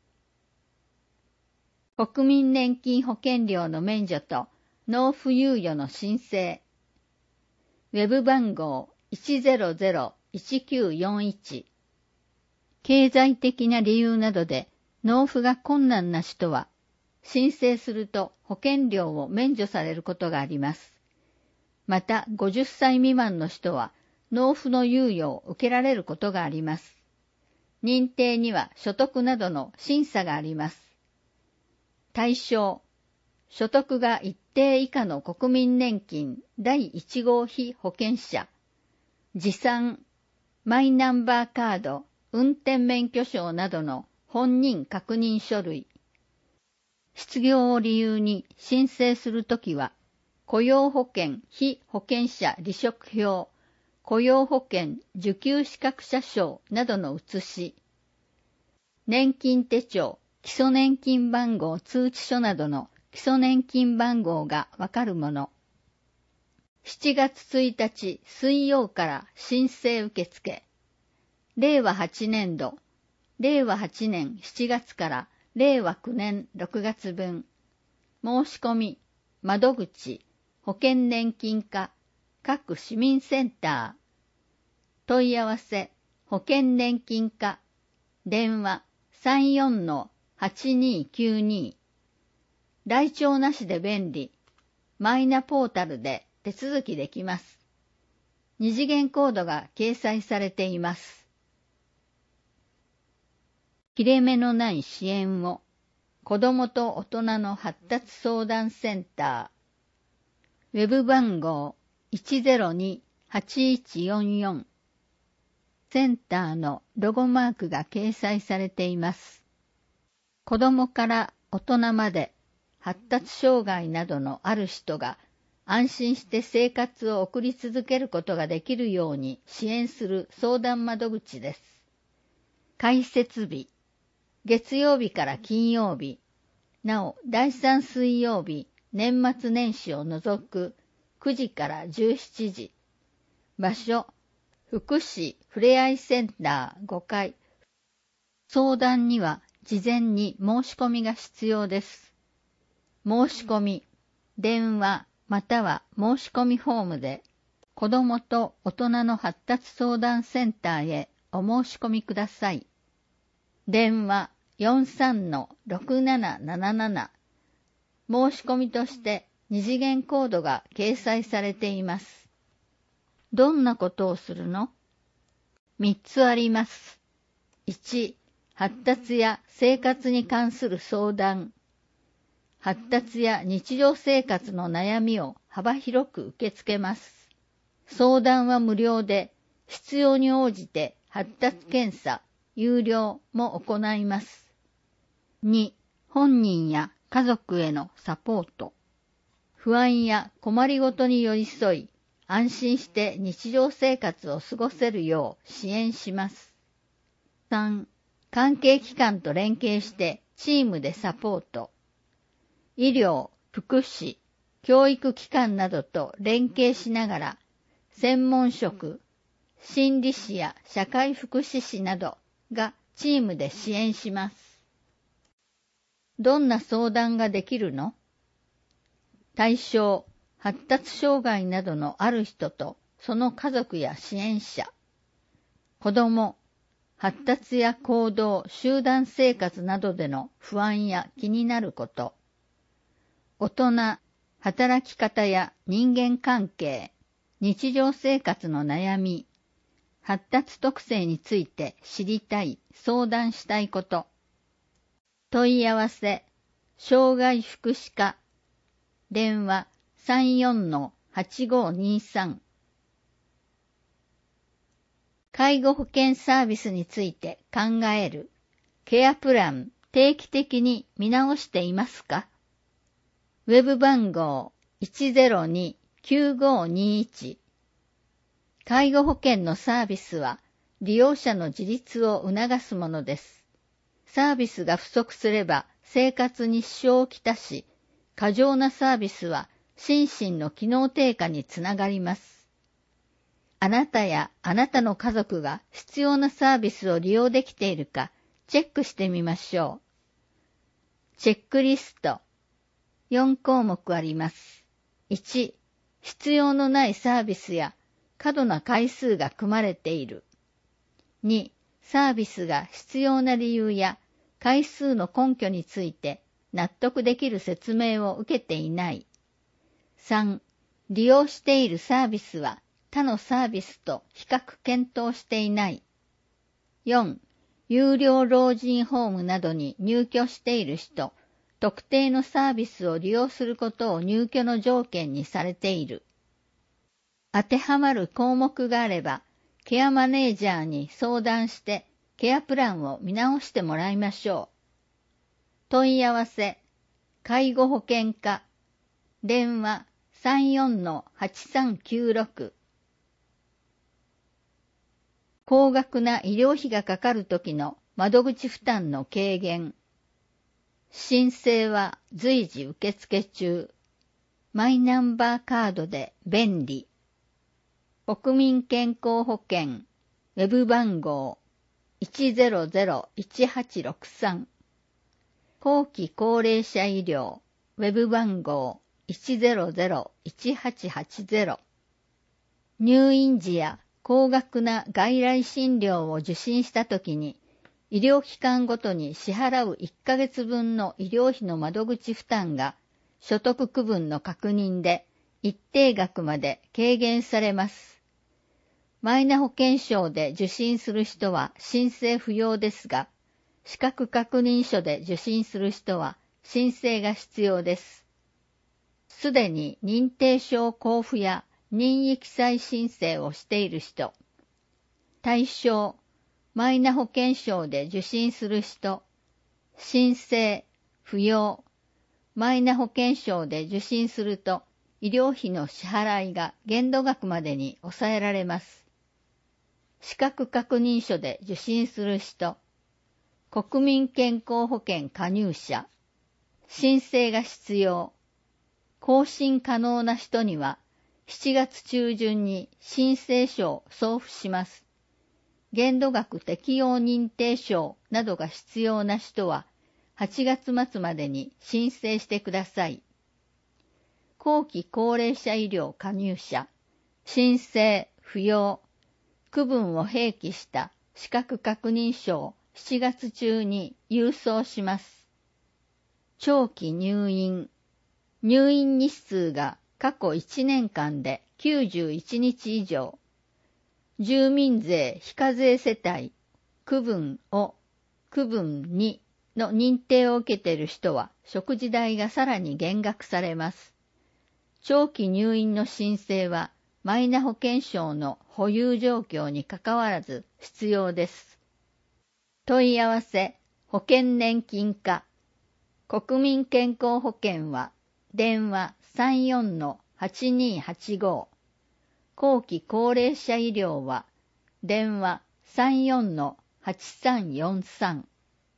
国民年金保険料の免除と納付猶予の申請、ウェブ番号 いちゼロゼロ いちきゅうよんいち、経済的な理由などで納付が困難な人は、申請すると保険料を免除されることがあります。また、ごじゅっさい未満の人は、納付の猶予を受けられることがあります。認定には所得などの審査があります。対象、所得が一定以下の国民年金だいいち号被保険者、持参、マイナンバーカード、運転免許証などの本人確認書類、失業を理由に申請するときは、雇用保険被保険者離職票、雇用保険受給資格者証などの写し、年金手帳、基礎年金番号通知書などの基礎年金番号がわかるもの。しちがつついたち水曜から申請受付。れいわはちねんど、れいわはちねんしちがつかられいわきゅうねんろくがつぶん。申し込み、窓口、保険年金課、各市民センター。問い合わせ、保険年金課、電話 さんよんのはちにきゅうに。来庁なしで便利、マイナポータルで手続きできます。 二次元コードが掲載されています。切れ目のない支援を子どもと大人の発達相談センター、ウェブ番号 いちゼロに はちいちよんよん、センターのロゴマークが掲載されています。子どもから大人まで発達障害などのある人が安心して生活を送り続けることができるように支援する相談窓口です。開設日、月曜日から金曜日、なおだいさん水曜日、年末年始を除くくじからじゅうしちじ。場所、福祉ふれあいセンターごかい。相談には事前に申し込みが必要です。申し込み、電話または申し込みフォームで子どもと大人の発達相談センターへお申し込みください。電話 よんさんのろくなななななな、申し込みとして二次元コードが掲載されています。どんなことをするの？みっつあります。いち、発達や生活に関する相談。発達や日常生活の悩みを幅広く受け付けます。相談は無料で、必要に応じて発達検査、有料も行います。に、本人や家族へのサポート。不安や困りごとに寄り添い、安心して日常生活を過ごせるよう支援します。さん、関係機関と連携してチームでサポート。医療、福祉、教育機関などと連携しながら、専門職、心理士や社会福祉士などがチームで支援します。どんな相談ができるの？対象、発達障害などのある人とその家族や支援者。子ども、発達や行動、集団生活などでの不安や気になること。大人、働き方や人間関係、日常生活の悩み、発達特性について知りたい、相談したいこと。問い合わせ、障害福祉課、電話 さんよんのはちごにさん。介護保険サービスについて考える。ケアプラン定期的に見直していますか？ウェブ番号 いちゼロに きゅうごにいち。介護保険のサービスは利用者の自立を促すものです。サービスが不足すれば生活に支障をきたし、過剰なサービスは心身の機能低下につながります。あなたやあなたの家族が必要なサービスを利用できているかチェックしてみましょう。チェックリスト。よんこうもくあります。いち、必要のないサービスや過度な回数が組まれている。に、サービスが必要な理由や回数の根拠について納得できる説明を受けていない。さん、利用しているサービスは他のサービスと比較検討していない。よん、有料老人ホームなどに入居している人、特定のサービスを利用することを入居の条件にされている。当てはまる項目があれば、ケアマネージャーに相談してケアプランを見直してもらいましょう。問い合わせ、介護保険課、電話 さんよんのはちさんきゅうろく。高額な医療費がかかるときの窓口負担の軽減。申請は随時受付中。マイナンバーカードで便利。国民健康保険、ウェブ番号 いちゼロゼロいちはちろくさん。後期高齢者医療、ウェブ番号 いちゼロゼロいちはちはちゼロ。入院時や高額な外来診療を受診したときに、医療機関ごとに支払ういっかげつぶんの医療費の窓口負担が所得区分の確認で一定額まで軽減されます。 マイナ保険証で受診する人は申請不要ですが、資格確認書で受診する人は申請が必要です。すでに認定証交付や任意記載申請をしている人、対象、マイナ保険証で受診する人、申請、不要、マイナ保険証で受診すると医療費の支払いが限度額までに抑えられます。資格確認書で受診する人、国民健康保険加入者、申請が必要、更新可能な人にはしちがつ中旬に申請書を送付します。限度額適用認定証などが必要な人ははちがつ末までに申請してください。後期高齢者医療加入者、申請、不要、区分を併記した資格確認書をしちがつ中に郵送します。長期入院、入院日数が過去いちねんかんできゅうじゅういちにち以上、住民税非課税世帯、区分を、区分にの認定を受けている人は食事代がさらに減額されます。長期入院の申請はマイナ保険証の保有状況にかかわらず必要です。問い合わせ、保険年金課、国民健康保険は電話 さんよんのはちにーはちご、後期高齢者医療は電話 さんよんのはちさんよんさん。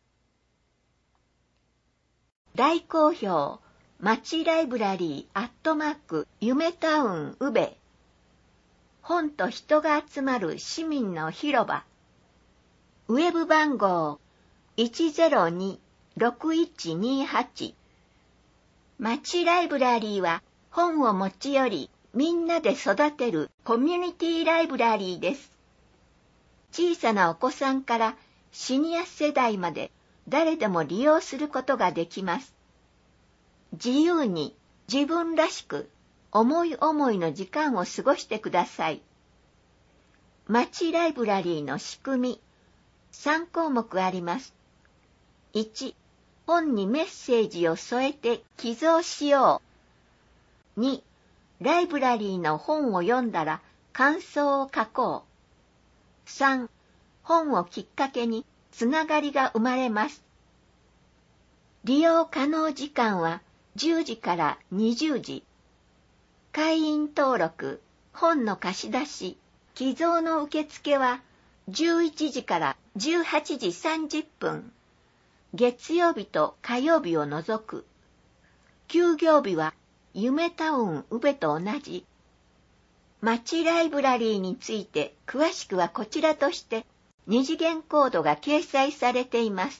大好評、町ライブラリーアットマーク夢タウン宇部。本と人が集まる市民の広場。ウェブ番号 いちゼロにーろくいちにーはち。町ライブラリーは本を持ち寄りみんなで育てるコミュニティライブラリーです。小さなお子さんからシニア世代まで誰でも利用することができます。自由に自分らしく思い思いの時間を過ごしてください。町ライブラリーの仕組み、さんこうもくあります。いち、本にメッセージを添えて寄贈しよう。に、ライブラリーの本を読んだら感想を書こう。さん、本をきっかけにつながりが生まれます。利用可能時間はじゅうじからにじゅうじ。会員登録、本の貸し出し、寄贈の受付はじゅういちじからじゅうはちじさんじゅっぷん。月曜日と火曜日を除く。休業日は夢タウン宇部と同じ。町ライブラリーについて詳しくはこちらとして二次元コードが掲載されています。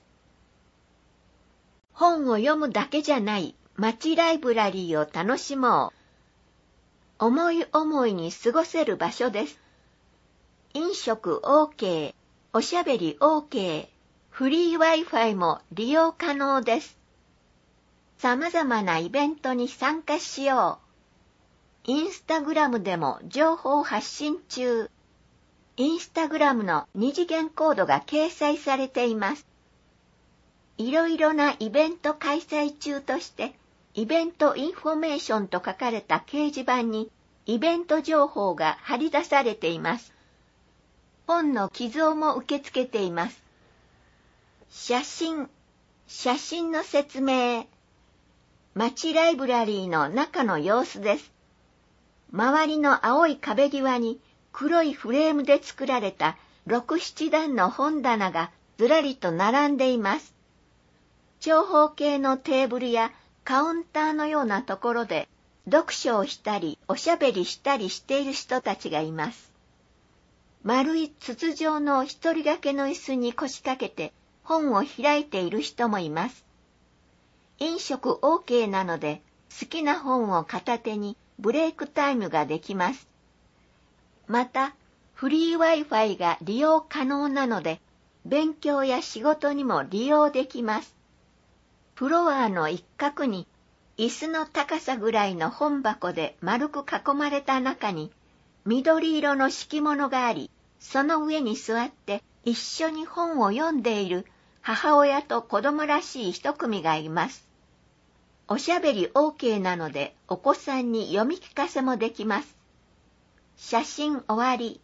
本を読むだけじゃない町ライブラリーを楽しもう。思い思いに過ごせる場所です。飲食 OK、おしゃべり OK、フリー Wi-Fi も利用可能です。様々なイベントに参加しよう。インスタグラムでも情報発信中。インスタグラムの二次元コードが掲載されています。いろいろなイベント開催中として、イベントインフォメーションと書かれた掲示板にイベント情報が貼り出されています。本の寄贈も受け付けています。写真、写真の説明。町ライブラリーの中の様子です。周りの青い壁際に黒いフレームで作られたろく、ななだんの本棚がずらりと並んでいます。長方形のテーブルやカウンターのようなところで読書をしたりおしゃべりしたりしている人たちがいます。丸い筒状の一人掛けの椅子に腰掛けて本を開いている人もいます。飲食 OK なので好きな本を片手にブレイクタイムができます。また、フリー Wi-Fi が利用可能なので勉強や仕事にも利用できます。フロアの一角に椅子の高さぐらいの本箱で丸く囲まれた中に緑色の敷物があり、その上に座って一緒に本を読んでいる母親と子供らしい一組がいます。おしゃべり オーケー なのでお子さんに読み聞かせもできます。写真終わり。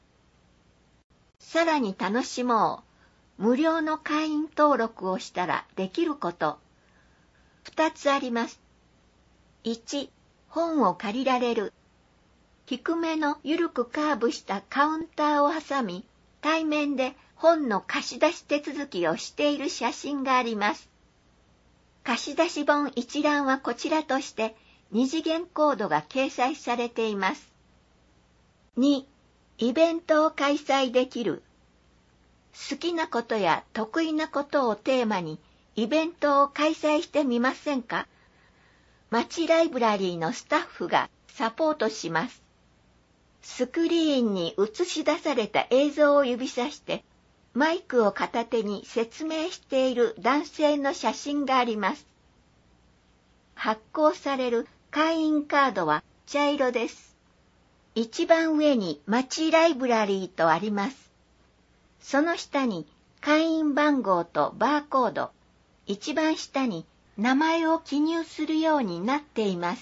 さらに楽しもう。無料の会員登録をしたらできること。二つあります。一、本を借りられる。低めのゆるくカーブしたカウンターを挟み、対面で本の貸し出し手続きをしている写真があります。貸し出し本一覧はこちらとして二次元コードが掲載されています。に、イベントを開催できる。好きなことや得意なことをテーマにイベントを開催してみませんか？町ライブラリーのスタッフがサポートします。スクリーンに映し出された映像を指さしてマイクを片手に説明している男性の写真があります。発行される会員カードは茶色です。一番上に町ライブラリーとあります。その下に会員番号とバーコード、一番下に名前を記入するようになっています。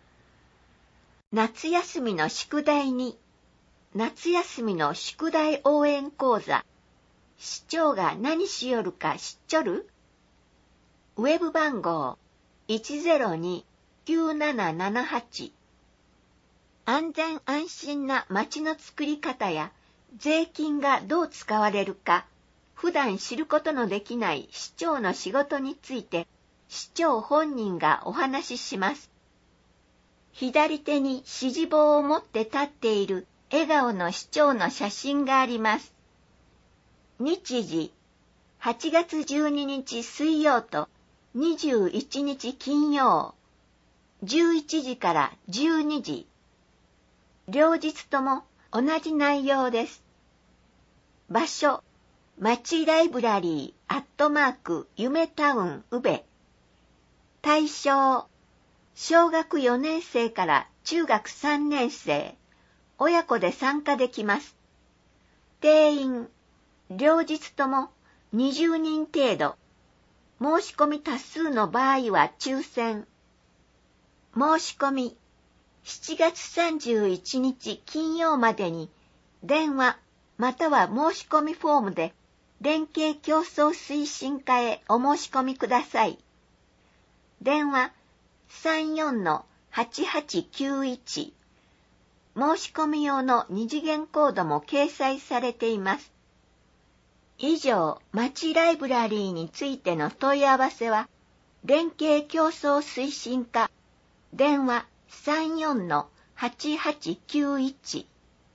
夏休みの宿題に、夏休みの宿題応援講座、市長が何しよるか知っちょる？ウェブ番号 いちゼロに きゅうななななはち。安全安心な街の作り方や税金がどう使われるか、普段知ることのできない市長の仕事について、市長本人がお話しします。左手に指示棒を持って立っている笑顔の市長の写真があります。日時、はちがつじゅうににち水曜とにじゅういちにち金曜、じゅういちじからじゅうにじ。両日とも同じ内容です。場所、町ライブラリーアットマーク夢タウン宇部。対象、小学よねん生から中学さんねん生、親子で参加できます。定員、両日ともにじゅうにん程度。申し込み多数の場合は抽選。申し込み、しちがつさんじゅういちにち金曜までに電話または申し込みフォームで連携競争推進課へお申し込みください。電話 さんよんのはちはちきゅういち。申し込み用の二次元コードも掲載されています。以上、町ライブラリーについての問い合わせは、連携競争推進課、電話 さんよんのはちはちきゅういち。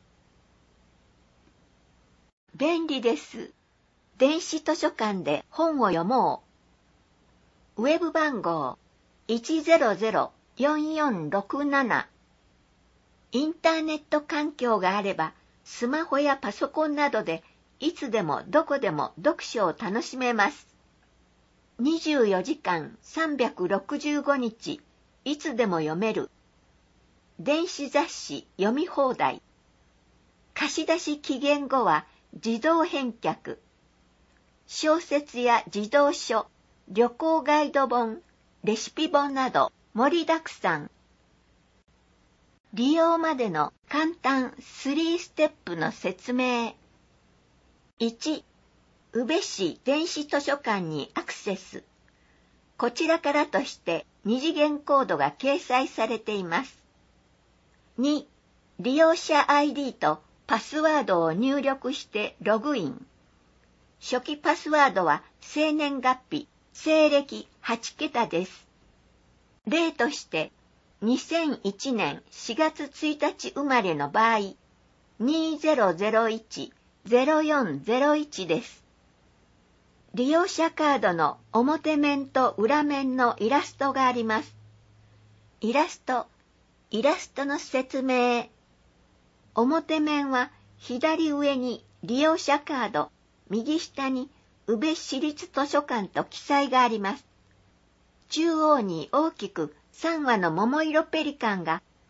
便利です。電子図書館で本を読もう。ウェブ番号 いちゼロゼロ よんよんろくなな。インターネット環境があれば、スマホやパソコンなどでいつでもどこでも読書を楽しめます。にじゅうよじかんさんびゃくろくじゅうごにち、いつでも読める。電子雑誌読み放題。貸し出し期限後は自動返却。小説や児童書、旅行ガイド本、レシピ本など盛りだくさん。利用までの簡単さんステップの説明。いち、宇部市電子図書館にアクセス。こちらからとして二次元コードが掲載されています。に、利用者 アイディー とパスワードを入力してログイン。初期パスワードは生年月日、西暦はちけたです。例として、にせんいちねんしがつついたち生まれの場合、にせんいち ゼロよんゼロいちです。利用者カードの表面と裏面のイラストがあります。イラスト、イラストの説明。表面は左上に利用者カード、右下に宇部市立図書館と記載があります。中央に大きくさんわの桃色ペリカンが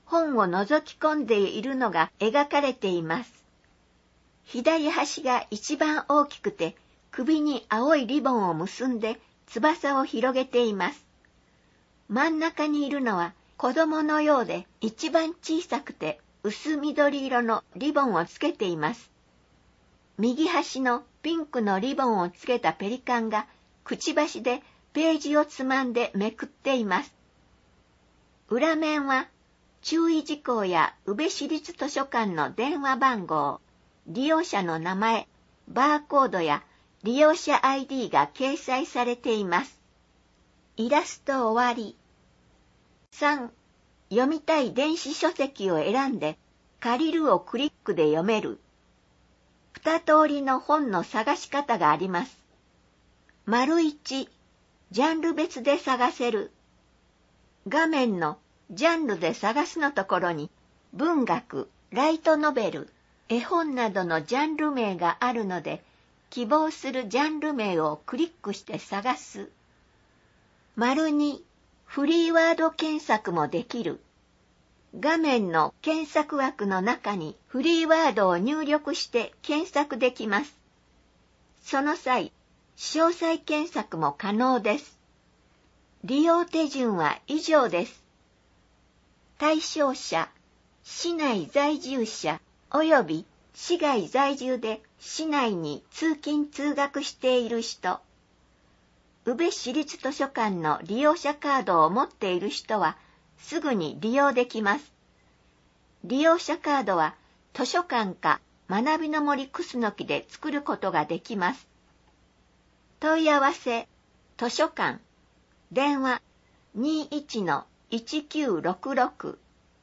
本を覗き込んでいるのが描かれています。左端が一番大きくて、首に青いリボンを結んで翼を広げています。真ん中にいるのは子供のようで一番小さくて薄緑色のリボンをつけています。右端のピンクのリボンをつけたペリカンがくちばしでページをつまんでめくっています。裏面は注意事項や宇部市立図書館の電話番号、利用者の名前、バーコードや利用者 アイディー が掲載されています。イラスト終わり。さん. 読みたい電子書籍を選んで、借りるをクリックで読める。二通りの本の探し方があります。丸いち、ジャンル別で探せる。画面のジャンルで探すのところに、文学、ライトノベル、絵本などのジャンル名があるので、希望するジャンル名をクリックして探す。丸に、フリーワード検索もできる。画面の検索枠の中にフリーワードを入力して検索できます。その際、詳細検索も可能です。利用手順は以上です。対象者、市内在住者及び市外在住で市内に通勤通学している人。宇部市立図書館の利用者カードを持っている人はすぐに利用できます。利用者カードは図書館か学びの森クスノキで作ることができます。問い合わせ、図書館、電話 にじゅういちのいちきゅうろくろく。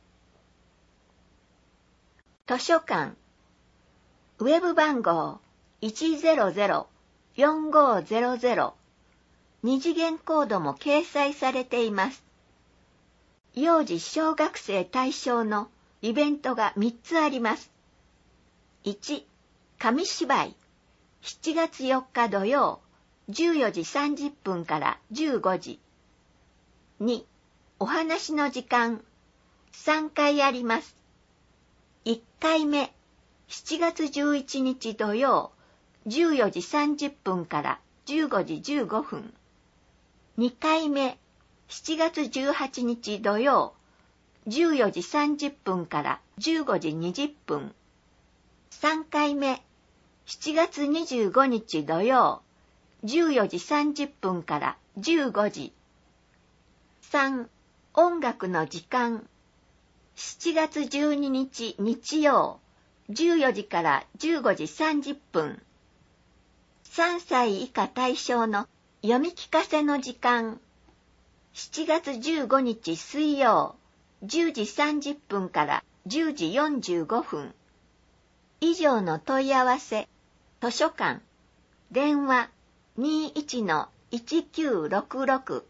図書館、ウェブ番号 いちゼロゼロ よんごゼロゼロ。二次元コードも掲載されています。幼児小学生対象のイベントがみっつあります。いち、紙芝居、しちがつよっか土曜、じゅうよじさんじゅっぷんからじゅうごじ。に、お話の時間、さんかいあります。いっかいめ、しちがつじゅういちにち土曜、じゅうよじさんじゅっぷんからじゅうごじじゅうごふん。にかいめ、しちがつじゅうはちにち土曜、じゅうよじさんじゅっぷんからじゅうごじにじゅっぷん。さんかいめ、しちがつにじゅうごにち土曜、じゅうよじさんじゅっぷんからじゅうごじ。さん、音楽の時間。しちがつじゅうににち日曜、じゅうよじからじゅうごじさんじゅっぷん。さんさい以下対象の読み聞かせの時間。しちがつじゅうごにち水曜、じゅうじさんじゅっぷんからじゅうじよんじゅうごふん。以上の問い合わせ、図書館、電話 にじゅういちのいちきゅうろくろく。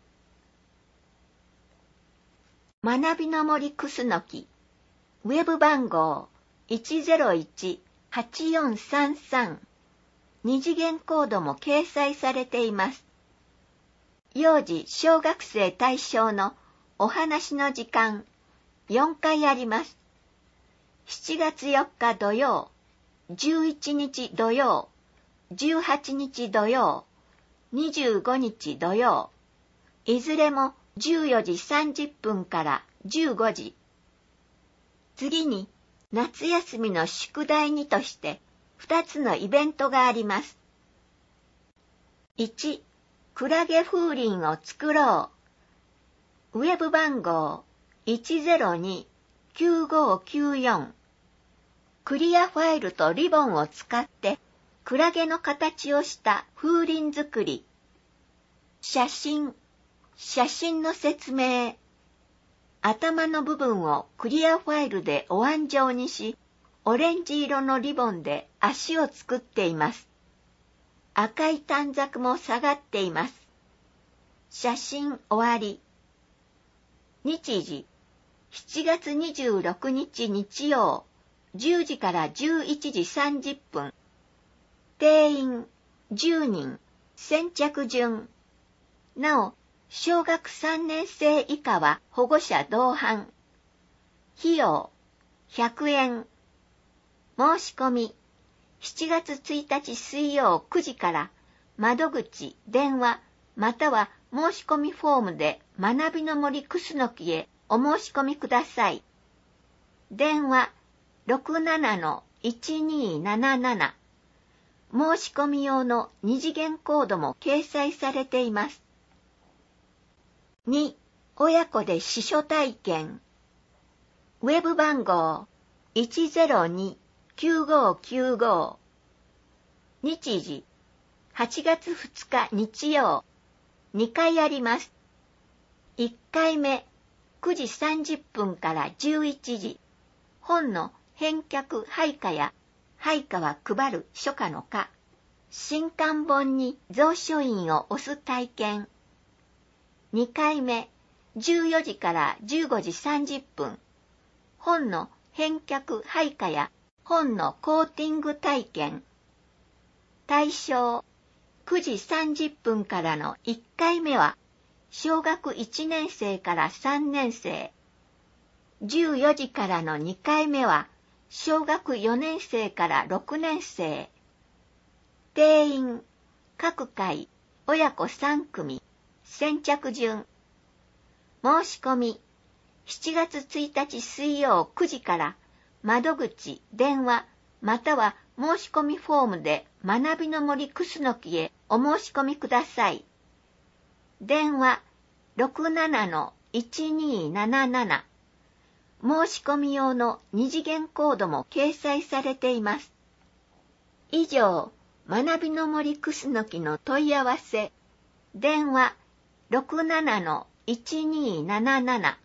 学びの森クスノキ、ウェブ番号 いちゼロいち はちよんさんさん。二次元コードも掲載されています。幼児小学生対象のお話の時間、よんかいあります。しちがつよっか土曜、じゅういちにち土曜、じゅうはちにち土曜、にじゅうごにち土曜、いずれもじゅうよじさんじゅっぷんからじゅうごじ。次に、夏休みの宿題にとしてふたつのイベントがあります。いち、クラゲ風鈴を作ろう。ウェブ番号 いちゼロに きゅうごきゅうよん。クリアファイルとリボンを使ってクラゲの形をした風鈴作り。写真、写真の説明。頭の部分をクリアファイルでお椀状にし、オレンジ色のリボンで足を作っています。赤い短冊も下がっています。写真終わり。日時、しちがつにじゅうろくにち日曜、じゅうじからじゅういちじさんじゅっぷん。定員じゅうにん、先着順。なお、小学さんねんせい以下は保護者同伴。 費用ひゃくえん。申し込みしちがつついたち水曜くじから窓口、電話、または申し込みフォームで学びの森クスノキへお申し込みください。電話 ろくななのいちにーなななな。申し込み用の二次元コードも掲載されています。に、親子で司書体験。ウェブ番号 いちゼロにーきゅうごーきゅうごー。日時はちがつふつか日曜。にかいあります。いっかいめくじさんじゅっぷんからじゅういちじ。本の返却配下や配下は配る書家の課。新刊本に蔵書印を押す体験。にかいめじゅうよじからじゅうごじさんじゅっぷん。本の返却配下や本のコーティング体験。対象くじさんじゅっぷんからのいっかいめは小学いちねんせいからさんねんせい。じゅうよじからのにかいめは小学よねんせいからろくねんせい。定員各回親子さんくみ。先着順。申し込みしちがつついたち水曜くじから窓口、電話、または申し込みフォームで学びの森クスノキへお申し込みください。電話 ろくななのいちにーなななな。申し込み用の二次元コードも掲載されています。以上、学びの森クスノキの問い合わせ。電話 ろくななのいちにーなななな。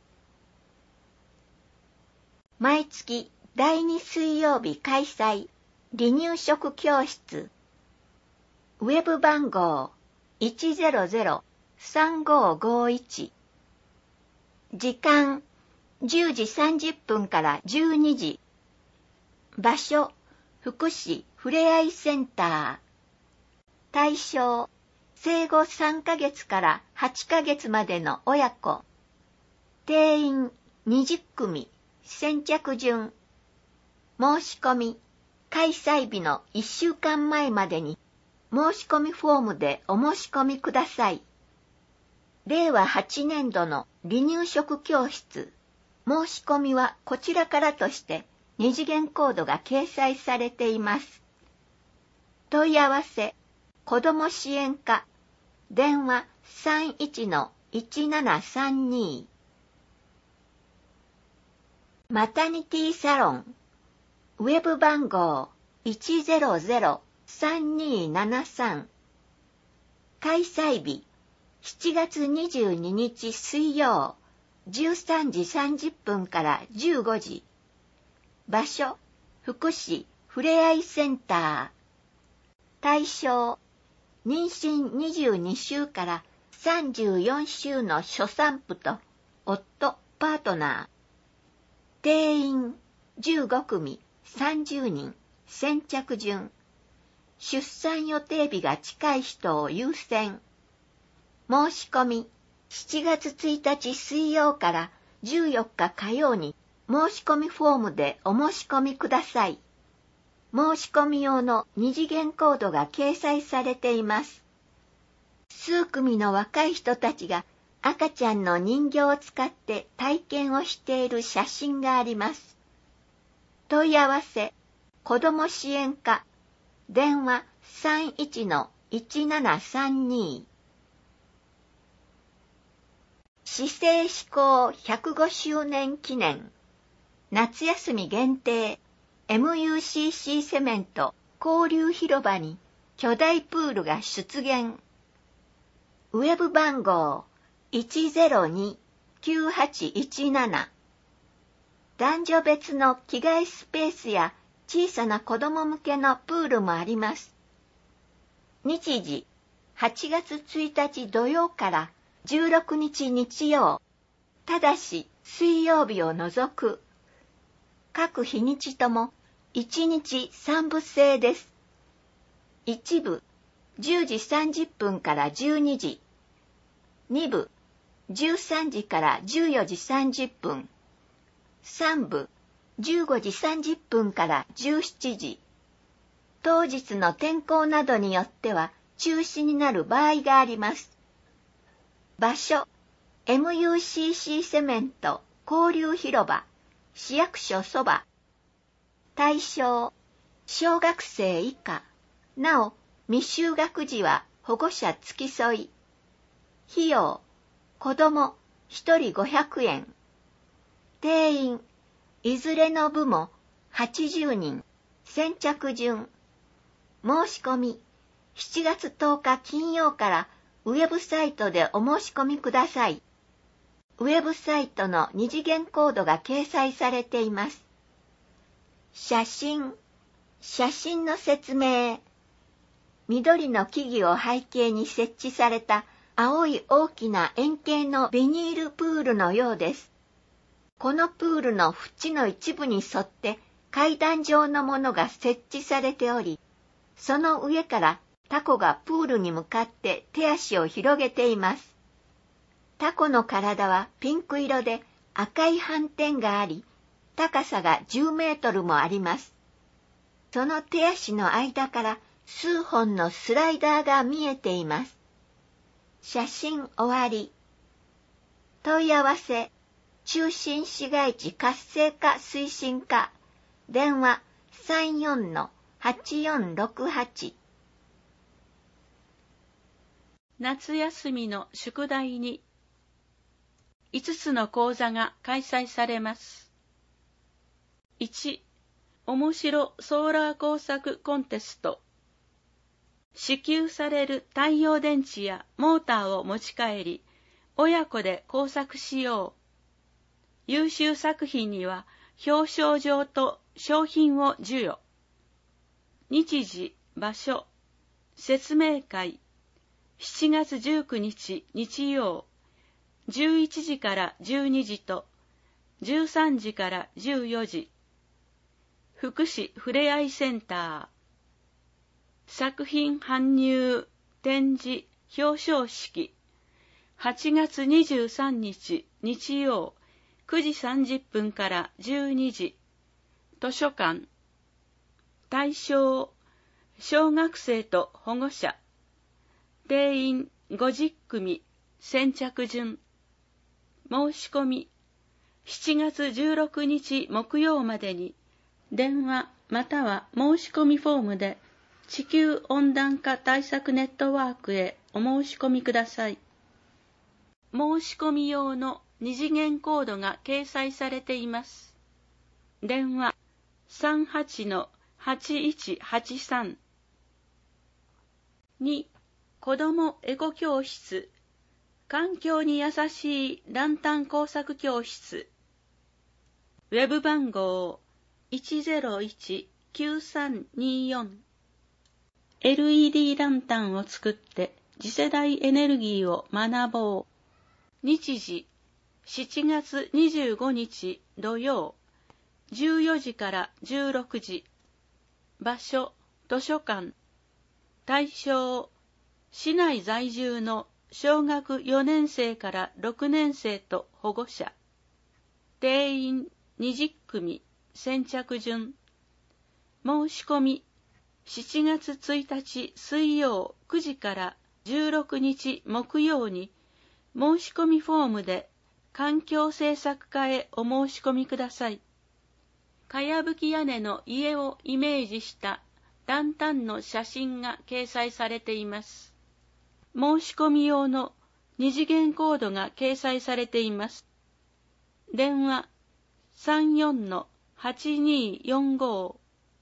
毎月だいに水曜日開催離乳食教室。ウェブ番号 いちゼロゼロさんごーごーいち。時間じゅうじさんじゅっぷんからじゅうにじ。場所福祉ふれあいセンター。対象生後さんかげつからはちかげつまでの親子。定員にじゅっくみ。先着順。申し込み開催日のいっしゅうかんまえまでに申し込みフォームでお申し込みください。れいわはちねんどの離乳食教室。申し込みはこちらからとして二次元コードが掲載されています。問い合わせ子ども支援課。電話 さんいちのいちななさんに。マタニティサロン。ウェブ番号 いちゼロゼロさんにーななさん。開催日しちがつにじゅうににち水曜じゅうさんじさんじゅっぷんからじゅうごじ。場所福祉ふれあいセンター。対象妊娠にじゅうにしゅうからさんじゅうよんしゅうの初産婦と夫パートナー。定員じゅうごくみさんじゅうにん。先着順。出産予定日が近い人を優先。申し込みしちがつついたち水曜からじゅうよっか火曜に申し込みフォームでお申し込みください。申し込み用の二次元コードが掲載されています。数組の若い人たちが赤ちゃんの人形を使って体験をしている写真があります。問い合わせ子ども支援課。電話 さんいちのいちななさんに。市政施行ひゃくごしゅうねん記念夏休み限定 エムユーシーシー セメント交流広場に巨大プールが出現。ウェブ番号 いちゼロにきゅうはちいちなな。男女別の着替えスペースや小さな子供向けのプールもあります。日時はちがつついたち土曜からじゅうろくにち日曜。ただし水曜日を除く。各日にちともいちにちさんぶ制です。いち部じゅうじさんじゅっぷんからじゅうにじ。に部じゅうさんじからじゅうよじさんじゅっぷん。 さん部じゅうごじさんじゅっぷんからじゅうしちじ。当日の天候などによっては中止になる場合があります。場所 エムユーシーシー セメント交流広場市役所そば。対象小学生以下。なお未就学児は保護者付き添い。費用子どもひとりごひゃくえん。定員いずれの部もはちじゅうにん。先着順。申し込みしちがつとおか金曜からウェブサイトでお申し込みください。ウェブサイトの二次元コードが掲載されています。写真写真の説明。緑の木々を背景に設置された青い大きな円形のビニールプールのようです。このプールの縁の一部に沿って階段状のものが設置されており、その上からタコがプールに向かって手足を広げています。タコの体はピンク色で赤い斑点があり、高さがじゅうメートルもあります。その手足の間から数本のスライダーが見えています。写真終わり。問い合わせ中心市街地活性化推進課電話 さんよんのはちよんろくはち。 夏休みの宿題にいつつの講座が開催されます。いち、面白ソーラー工作コンテスト。支給される太陽電池やモーターを持ち帰り、親子で工作しよう。優秀作品には表彰状と賞品を授与。日時、場所、説明会。しちがつじゅうくにち日曜、じゅういちじからじゅうにじとじゅうさんじからじゅうよじ。福祉ふれあいセンター。作品搬入、展示、表彰式。はちがつにじゅうさんにち日曜、くじさんじゅっぷんからじゅうにじ。図書館。対象、小学生と保護者。定員ごじゅっくみ、先着順。申し込み、しちがつじゅうろくにち木曜までに、電話または申し込みフォームで、地球温暖化対策ネットワークへお申し込みください。申し込み用の二次元コードが掲載されています。電話 さんはちのはちいちはちさん。に、子どもエコ教室。環境に優しいランタン工作教室。ウェブ番号 いちゼロいちきゅうさんによん。エルイーディー ランタンを作って次世代エネルギーを学ぼう。日時しちがつにじゅうごにち土曜、じゅうよじからじゅうろくじ。場所図書館。対象市内在住の小学よねんせいからろくねんせいと保護者。定員にじゅっくみ、先着順。申し込みしちがつついたち水曜くじからじゅうろくにち木曜に申し込みフォームで環境政策課へお申し込みください。かやぶき屋根の家をイメージしたランタンの写真が掲載されています。申し込み用の二次元コードが掲載されています。電話 さんよんのはちにーよんご。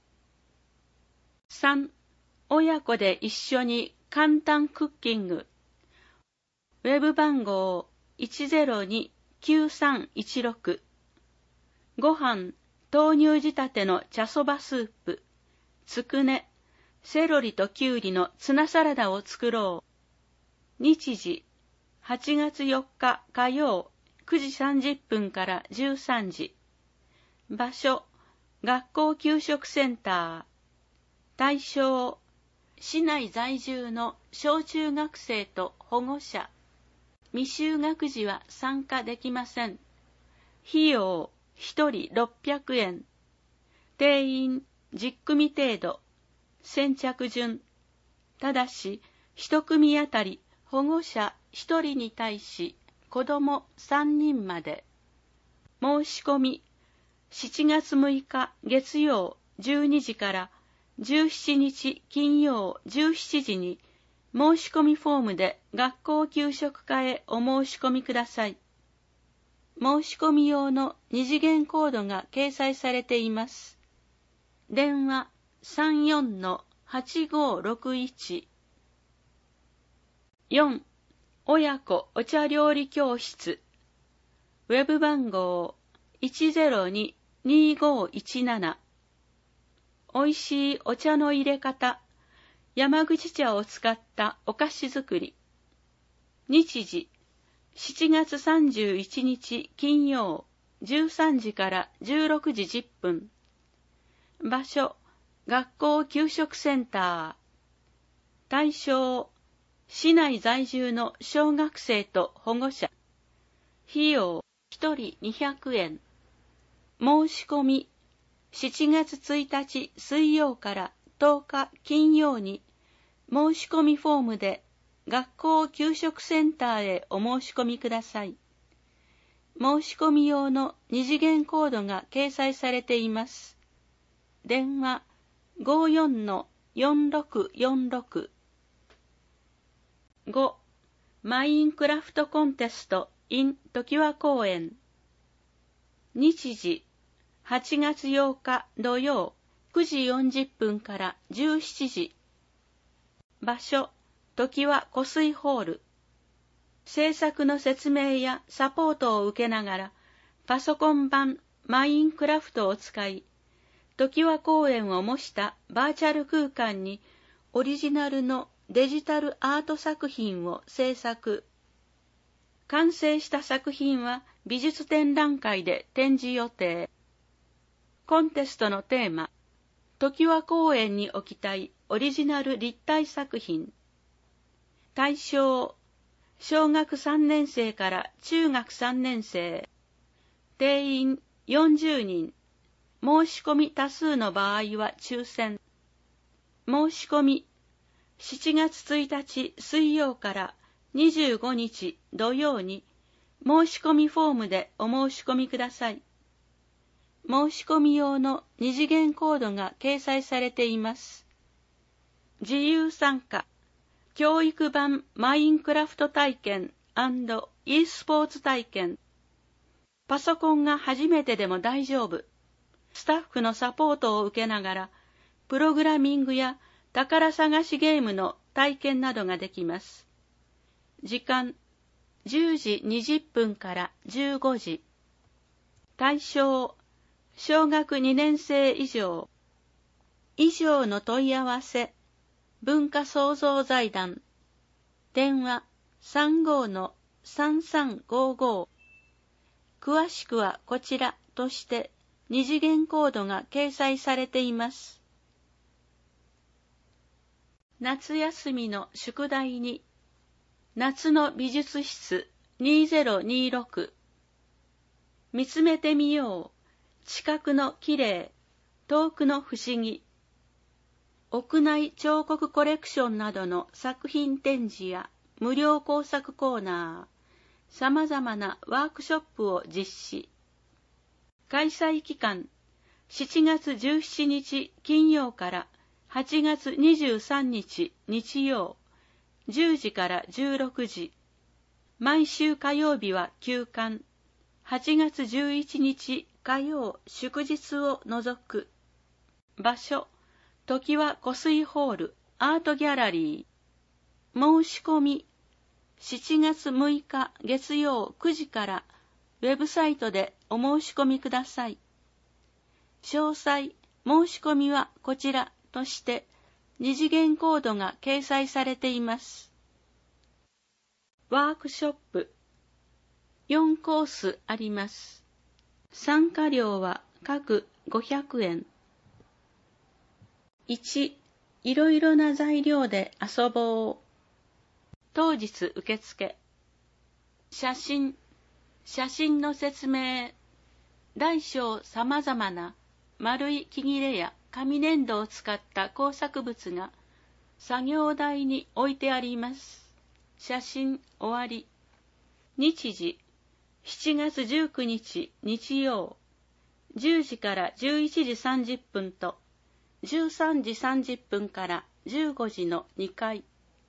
さん、親子で一緒に簡単クッキング。ウェブ番号 いちゼロにきゅうさんいちろく。ご飯、豆乳仕立ての茶そばスープ、つくね、セロリときゅうりのツナサラダを作ろう。日時、はちがつよっか火曜、くじさんじゅっぷんからじゅうさんじ。場所、学校給食センター。対象、市内在住の小中学生と保護者。未就学児は参加できません。費用、 ひとりろっぴゃくえん。定員じゅっくみ程度。先着順。ただし、いち組あたり保護者ひとりに対し子供さんにんまで。申し込み、しちがつむいか月曜じゅうにじからじゅうしちにち金曜じゅうしちじに申し込みフォームで学校給食課へお申し込みください。申し込み用の二次元コードが掲載されています。電話 さんよんのはちごろくいち。よん. 親子お茶料理教室。ウェブ番号 いちゼロにのにごいちなな。おいしいお茶の入れ方、山口茶を使ったお菓子作り。日時、しちがつさんじゅういちにち金曜、じゅうさんじからじゅうろくじじゅっぷん。場所、学校給食センター。対象、市内在住の小学生と保護者。費用、ひとりにひゃくえん。申し込み、しちがつついたち水曜からとおか金曜に申し込みフォームで学校給食センターへお申し込みください。申し込み用の二次元コードが掲載されています。電話 ごよんのよんろくよんろく。ご. マインクラフトコンテスト in 常盤公園。日時、はちがつようか土曜くじよんじゅっぷんからじゅうしちじ。場所、常盤湖水ホール。制作の説明やサポートを受けながら、パソコン版マインクラフトを使い、常盤公園を模したバーチャル空間にオリジナルのデジタルアート作品を制作。完成した作品は美術展覧会で展示予定。コンテストのテーマ、常盤公園に置きたいオリジナル立体作品。対象、小学さんねんせいから中学さんねんせい。定員よんじゅうにん。申し込み多数の場合は抽選。申し込み、しちがつついたち水曜からにじゅうごにち土曜に申し込みフォームでお申し込みください。申し込み用の二次元コードが掲載されています。自由参加、教育版マインクラフト体験& e スポーツ体験。パソコンが初めてでも大丈夫。スタッフのサポートを受けながら、プログラミングや宝探しゲームの体験などができます。時間、じゅうじにじゅっぷんからじゅうごじ。対象、小学にねんせい以上。以上の問い合わせ、文化創造財団。電話 さんごのさんさんごご。詳しくはこちらとして二次元コードが掲載されています。夏休みの宿題に、夏の美術室にせんにじゅうろく。見つめてみよう。近くのきれい、遠くの不思議。屋内彫刻コレクションなどの作品展示や無料工作コーナー、様々なワークショップを実施。開催期間、しちがつじゅうしちにち金曜からはちがつにじゅうさんにち日曜、じゅうじからじゅうろくじ。毎週火曜日は休館。はちがつじゅういちにち火曜祝日を除く。場所、常盤湖水ホールアートギャラリー。申し込み、しちがつむいか月曜くじからウェブサイトでお申し込みください。詳細、申し込みはこちらとして二次元コードが掲載されています。ワークショップ、よんコースあります。参加料は各ごひゃくえん。いち. いろいろな材料で遊ぼう。当日受付。写真、写真の説明。 大小様々な丸い木切れや紙粘土を使った工作物が作業台に置いてあります。写真終わり。日時、しちがつじゅうくにち日曜、じゅうじからじゅういちじさんじゅっぷんとじゅうさんじさんじゅっぷんからじゅうごじのにかい。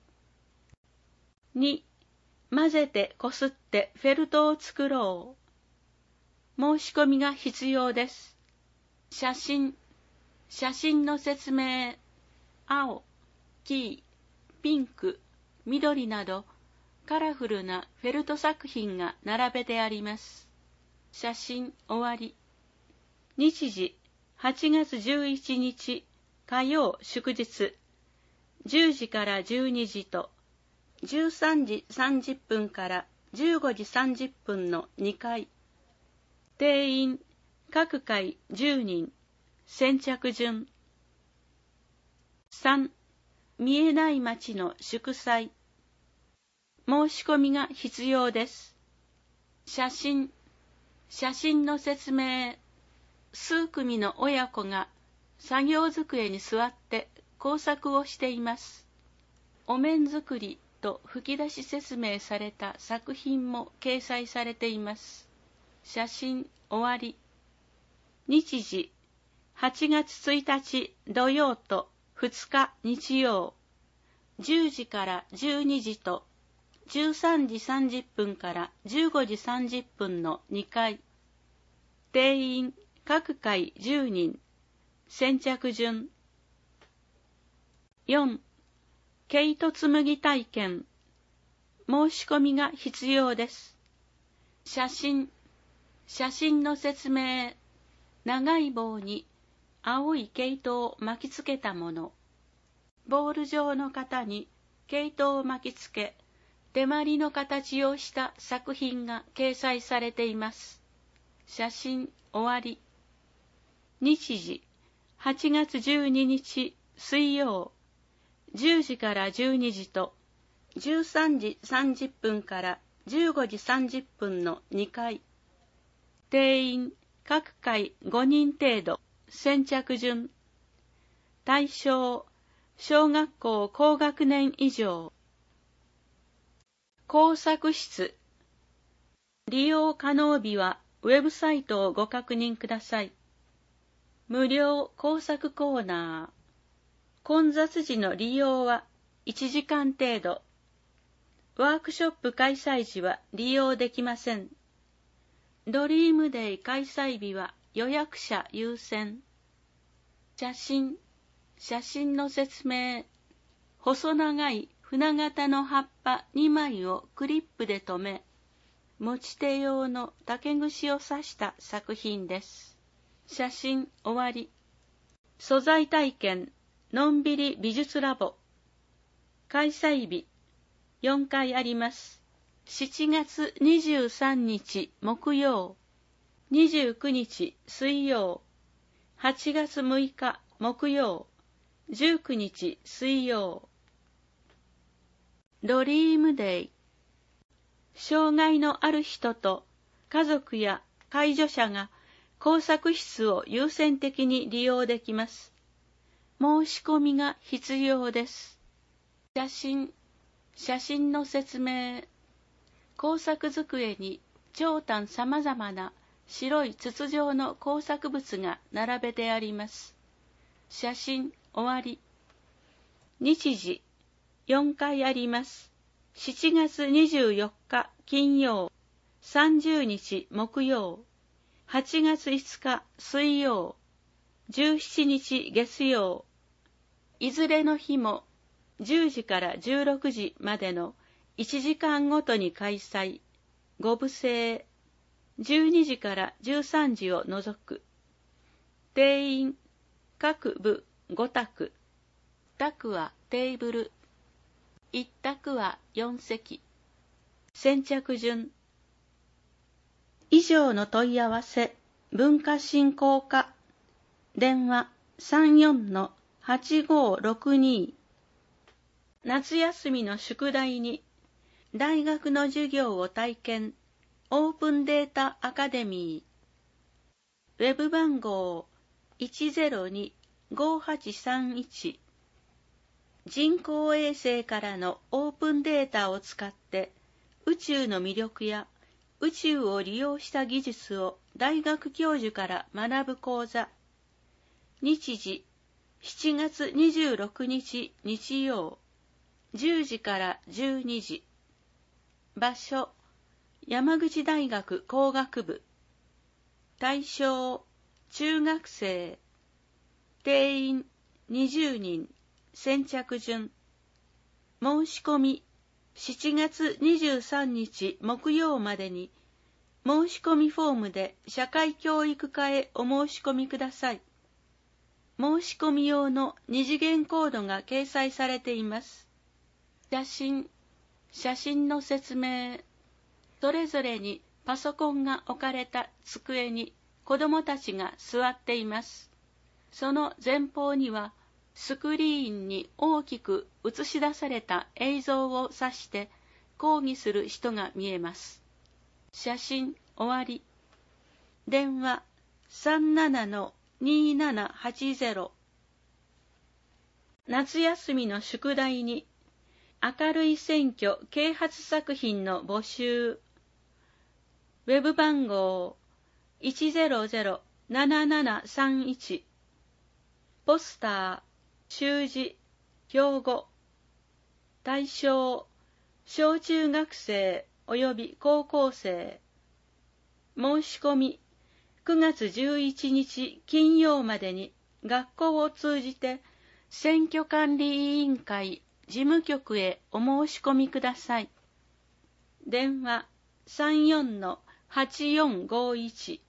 に、混ぜてこすってフェルトを作ろう。申し込みが必要です。写真、写真の説明、青、黄、ピンク、緑などカラフルなフェルト作品が並べてあります。写真終わり。日時、はちがつじゅういちにち火曜祝日、じゅうじからじゅうにじとじゅうさんじさんじゅっぷんからじゅうごじさんじゅっぷんのにかい。定員各回じゅうにん。先着順。さん、見えない町の祝祭。申し込みが必要です。写真、写真の説明。数組の親子が作業机に座って工作をしています。お面作りと吹き出し説明された作品も掲載されています。写真終わり。日時、はちがつついたち土曜とふつか日曜、じゅうじからじゅうにじとじゅうさんじさんじゅっぷんからじゅうごじさんじゅっぷんのにかい。定員各回じゅうにん。先着順。よん、毛糸紡ぎ体験。申し込みが必要です。写真、写真の説明。長い棒に青い毛糸を巻きつけたもの。ボール状の型に毛糸を巻きつけ、手まりの形をした作品が掲載されています。写真終わり。日時、はちがつじゅうににち水曜、じゅうじからじゅうにじとじゅうさんじさんじゅっぷんからじゅうごじさんじゅっぷんのにかい。定員各回ごにん程度。先着順。対象、小学校高学年以上。工作室。利用可能日はウェブサイトをご確認ください。無料工作コーナー。混雑時の利用はいちじかん程度。ワークショップ開催時は利用できません。ドリームデイ開催日は予約者優先。写真、写真の説明。細長い船型の葉っぱにまいをクリップで留め、持ち手用の竹串を刺した作品です。写真終わり。素材体験、のんびり美術ラボ。開催日、よんかいあります。しちがつにじゅうさんにち木曜、にじゅうくにち水曜、はちがつむいか木曜、じゅうくにち水曜。ドリームデイ。障害のある人と家族や介助者が工作室を優先的に利用できます。申し込みが必要です。写真、写真の説明。工作机に長短様々な白い筒状の工作物が並べてあります。写真終わり。日時、よんかいあります。しちがつにじゅうよっか金曜、さんじゅうにち木曜、はちがついつか水曜、じゅうしちにち月曜。いずれの日もじゅうじからじゅうろくじまでのいちじかんごとに開催。ご部制。じゅうにじからじゅうさんじを除く。定員、各部ごたく。卓はテーブル。一択はよんせき。先着順。以上の問い合わせ、文化振興課。電話 さんよんのはちごろくに。夏休みの宿題に、大学の授業を体験、オープンデータアカデミー。 ウェブ番号 いちゼロに ごはちさんいち。人工衛星からのオープンデータを使って宇宙の魅力や宇宙を利用した技術を大学教授から学ぶ講座。日時しちがつにじゅうろくにち日曜じゅうじからじゅうにじ。場所山口大学工学部。対象中学生。定員にじゅうにん。先着順。申し込みしちがつにじゅうさんにち木曜までに申し込みフォームで社会教育科へお申し込みください。申し込み用の二次元コードが掲載されています。写真、写真の説明。それぞれにパソコンが置かれた机に子どもたちが座っています。その前方にはスクリーンに大きく映し出された映像を指して講義する人が見えます。写真終わり。電話 さんななのにーななはちゼロ。夏休みの宿題に明るい選挙啓発作品の募集。ウェブ番号 いちゼロゼロ ななななさんいち。ポスター、習字、標語。対象、小中学生及び高校生。申し込み、くがつじゅういちにち金曜までに学校を通じて選挙管理委員会事務局へお申し込みください。電話 さんよんのはちよんごいち。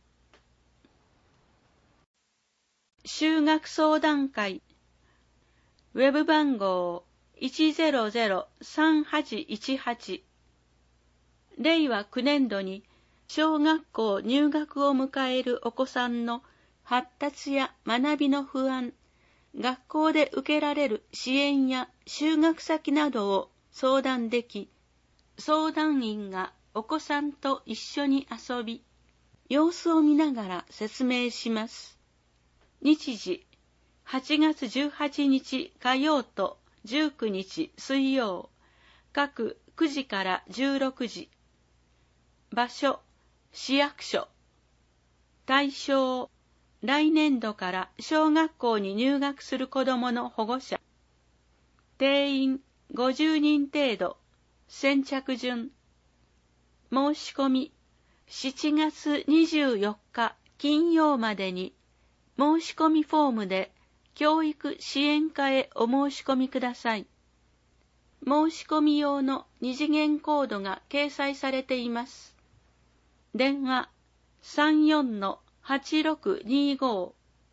修学相談会。ウェブ番号 いちゼロゼロ さんはちいちはち。れいわきゅうねんどに小学校入学を迎えるお子さんの発達や学びの不安、学校で受けられる支援や就学先などを相談でき、相談員がお子さんと一緒に遊び、様子を見ながら説明します。日時、はちがつじゅうはちにち火曜とじゅうくにち水曜、各くじからじゅうろくじ。場所、市役所。対象、来年度から小学校に入学する子どもの保護者。定員ごじゅうにん程度。先着順。申し込みしちがつにじゅうよっか金曜までに申し込みフォームで教育支援課へお申し込みください。申し込み用の二次元コードが掲載されています。電話 さんよんのはちろくにご。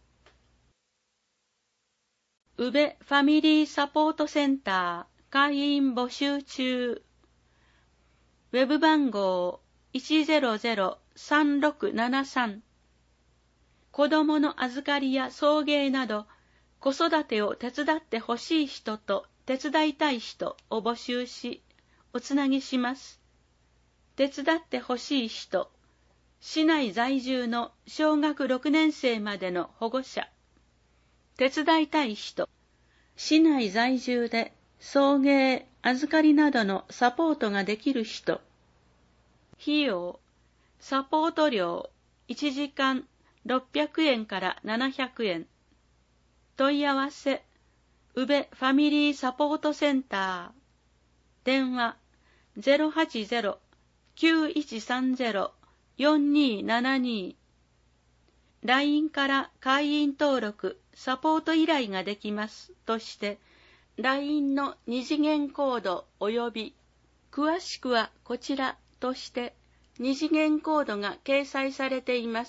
宇部ファミリーサポートセンター会員募集中。ウェブ番号 いちゼロゼロ さんろくななさん。子どもの預かりや送迎など子育てを手伝ってほしい人と手伝いたい人を募集し、おつなぎします。手伝ってほしい人、市内在住の小学ろくねん生までの保護者。手伝いたい人、市内在住で送迎、預かりなどのサポートができる人。費用、サポート料いちじかんろっぴゃくえんからななひゃくえん。問い合わせ、宇部ファミリーサポートセンター。電話 ゼロはちゼロ きゅういちさんゼロ よんにーななに。ライン から会員登録、サポート依頼ができますとして、ライン の二次元コード及び、詳しくはこちらとして、二次元コードが掲載されています。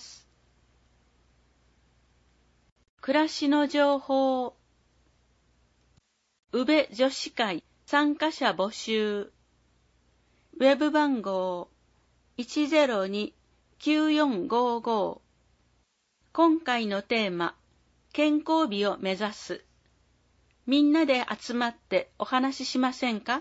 暮らしの情報。宇部女子会参加者募集。ウェブ番号 いちゼロに きゅうよんごご。今回のテーマ、健康美を目指す。みんなで集まってお話ししませんか？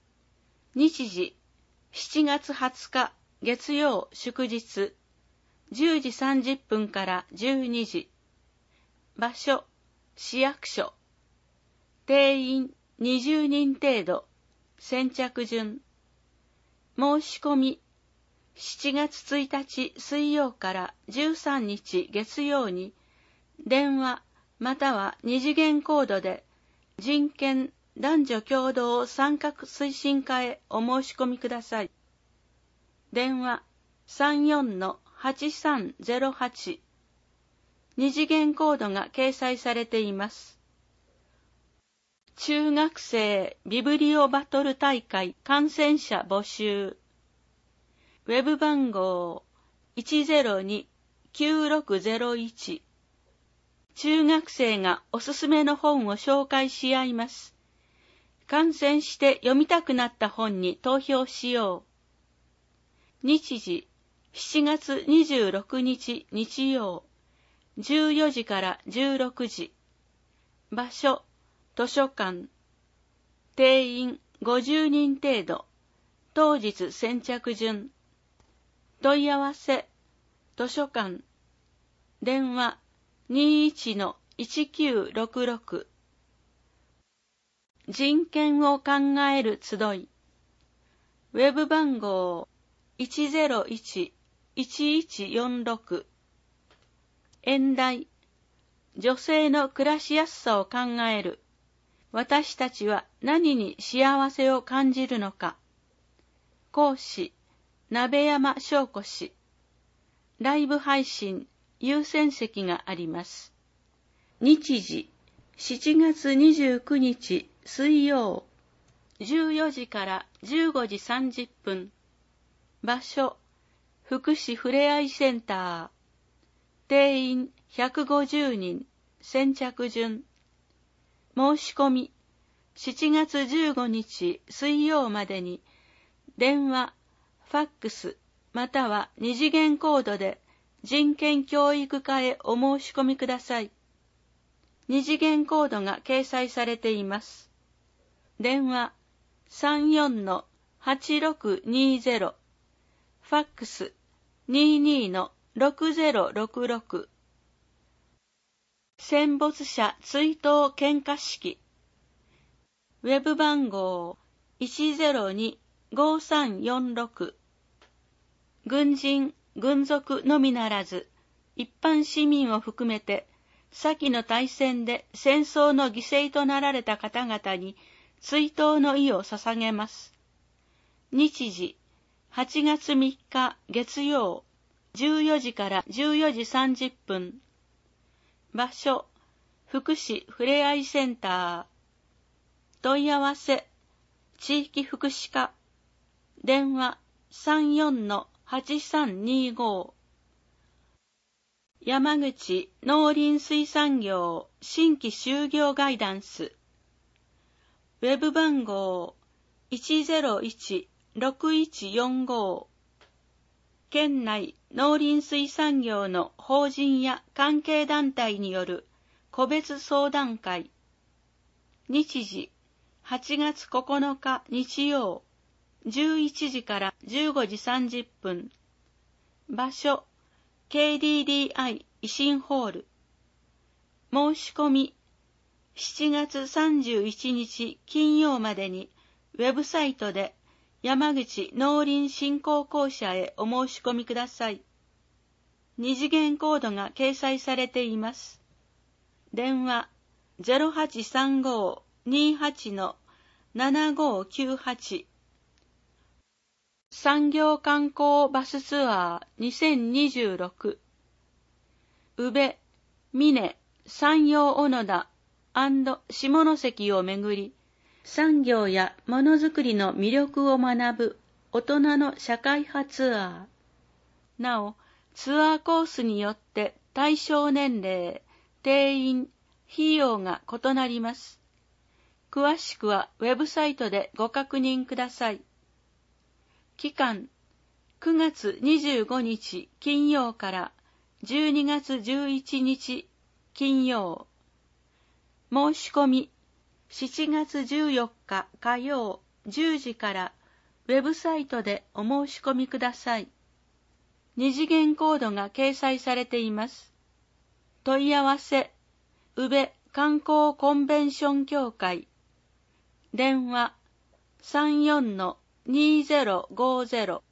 日時、しちがつはつか月曜祝日、 じゅうじさんじゅっぷんからじゅうにじ。場所、市役所。定員にじゅうにん程度。先着順。申し込み、しちがつついたち水曜からじゅうさんにち月曜に、電話または二次元コードで、人権男女共同参画推進課へお申し込みください。電話 さんよんのはちさんゼロはち。二次元コードが掲載されています。中学生ビブリオバトル大会観戦者募集。ウェブ番号 いちゼロにきゅうろくゼロいち。中学生がおすすめの本を紹介し合います。観戦して読みたくなった本に投票しよう。日時しちがつにじゅうろくにち日曜、じゅうよじからじゅうろくじ。場所、図書館。定員ごじゅうにん程度。当日先着順。問い合わせ、図書館。電話 にじゅういちのいちきゅうろくろく。人権を考える集い。ウェブ番号 いちゼロいちいちいちよんろく。演題、女性の暮らしやすさを考える。私たちは何に幸せを感じるのか。講師、鍋山翔子氏。ライブ配信、優先席があります。日時、しちがつにじゅうくにち水曜、じゅうよじからじゅうごじさんじゅっぷん。場所、福祉ふれあいセンター。定員ひゃくごじゅうにん、先着順。申し込み、しちがつじゅうごにち水曜までに、電話、ファックス、または二次元コードで人権教育課へお申し込みください。二次元コードが掲載されています。電話 さんよんのはちろくにゼロ。ファックス にじゅうにのろくゼロろくろく。戦没者追悼献花式。ウェブ番号 いちゼロにごさんよんろく。軍人、軍属のみならず、一般市民を含めて、先の大戦で戦争の犠牲となられた方々に追悼の意を捧げます。日時、はちがつみっか月曜、じゅうよじからじゅうよじさんじゅっぷん。場所、福祉ふれあいセンター。問い合わせ、地域福祉課。電話 さんよんのはちさんにご。山口農林水産業新規就業ガイダンス。ウェブ番号 いちゼロいちろくいちよんご。県内農林水産業の法人や関係団体による個別相談会。日時はちがつここのか日曜、じゅういちじからじゅうごじさんじゅっぷん。場所、ケーディーディーアイ 維新ホール。申し込み、しちがつさんじゅういちにち金曜までに、ウェブサイトで山口農林振興公社へお申し込みください。二次元コードが掲載されています。電話 ゼロはちさんご にはち のななごきゅうはち。産業観光バスツアーにせんにじゅうろく。宇部、美祢、山陽小野田下関をめぐり、産業やものづくりの魅力を学ぶ大人の社会派ツアー。なお、ツアーコースによって対象年齢、定員、費用が異なります。詳しくはウェブサイトでご確認ください。期間、くがつにじゅうごにち金曜からじゅうにがつじゅういちにち金曜。申し込み、しちがつじゅうよっか火曜じゅうじからウェブサイトでお申し込みください。 二次元コードが掲載されています。問い合わせ、宇部観光コンベンション協会。電話 さんよんのにゼロごゼロ。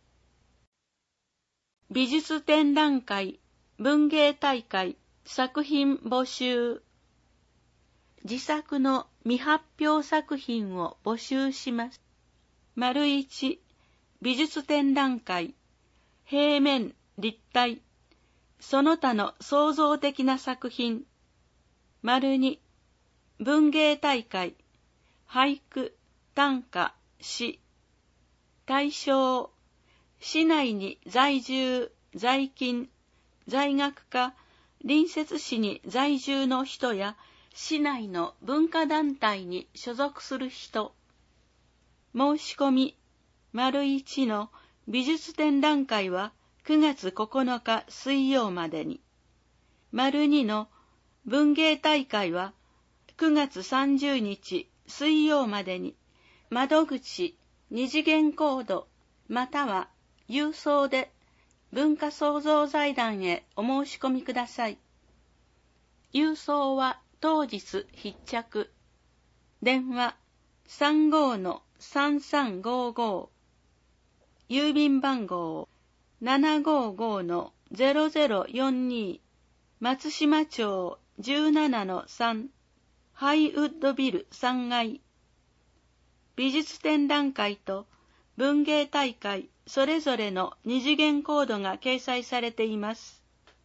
美術展覧会、文芸大会、作品募集。自作の未発表作品を募集します。丸一、美術展覧会、平面、立体、その他の創造的な作品。丸二、文芸大会、俳句、短歌、詩。対象、市内に在住、在勤、在学か、隣接市に在住の人や、市内の文化団体に所属する人。申し込み、丸一の美術展覧会はくがつここのか水曜までに。丸二の文芸大会はくがつさんじゅうにち水曜までに。窓口、二次元コード、または郵送で文化創造財団へお申し込みください。郵送は当日必着。電話 さんごのさんさんごご。郵便番号 ななごごのゼロゼロよんに。松島町 じゅうななのさん。ハイウッドビルさんがい。美術展覧会と文芸大会それぞれの二次元コードが掲載されています。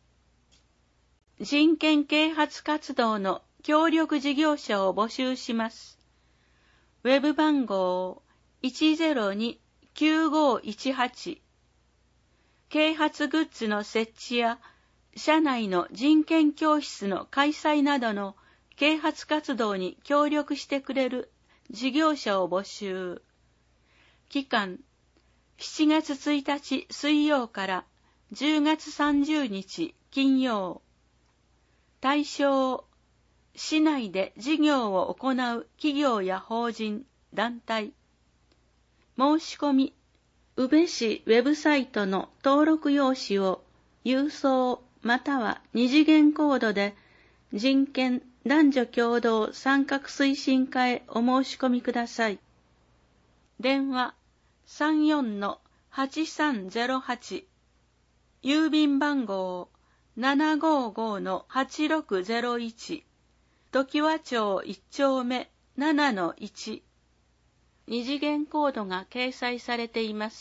人権啓発活動の協力事業者を募集します。ウェブ番号 いちゼロにきゅうごいちはち。啓発グッズの設置や社内の人権教室の開催などの啓発活動に協力してくれる事業者を募集。期間しちがつついたち水曜からじゅうがつさんじゅうにち金曜。対象、市内で事業を行う企業や法人、団体。申し込み、宇部市ウェブサイトの登録用紙を郵送または二次元コードで人権男女共同参画推進課へお申し込みください。電話 さんよんのはちさんゼロはち。郵便番号 ななごごのはちろくゼロいち。常盤町いち丁目 ななのいち。二次元コードが掲載されています。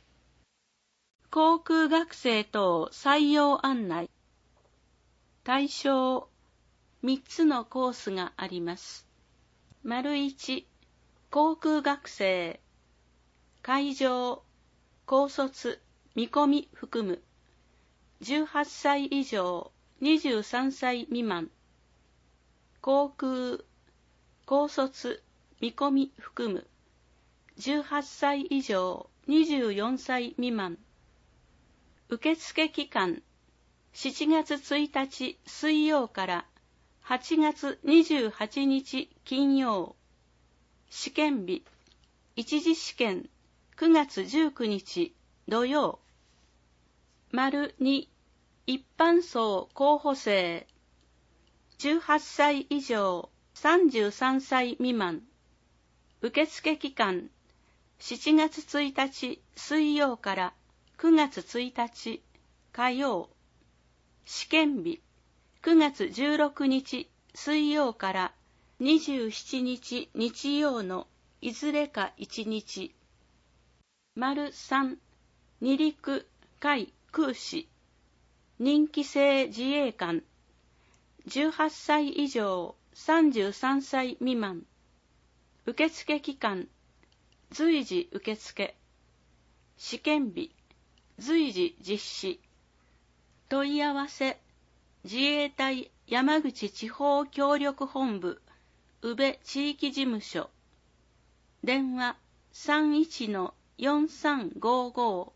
航空学生等採用案内。対象、みっつのコースがあります。丸一、航空学生。会場、高卒、見込み含む。じゅうはっさい以上、にじゅうさんさい未満。航空、高卒、見込み含む。じゅうはっさい以上、にじゅうよんさい未満。受付期間、しちがつついたち水曜からはちがつにじゅうはちにち金曜。試験日、一次試験くがつじゅうくにち土曜。丸に、一般層候補生。じゅうはっさい以上、さんじゅうさんさい未満。受付期間、しちがつついたち水曜からくがつついたち火曜。試験日、くがつじゅうろくにち水曜からにじゅうしちにち日曜のいずれかいちにち。丸さん、二陸、海、空士。任期制自衛官。じゅうはっさい以上、さんじゅうさんさい未満。受付期間、随時受付。試験日、随時実施。問い合わせ、自衛隊山口地方協力本部、宇部地域事務所。電話 さんいちのよんさんごご。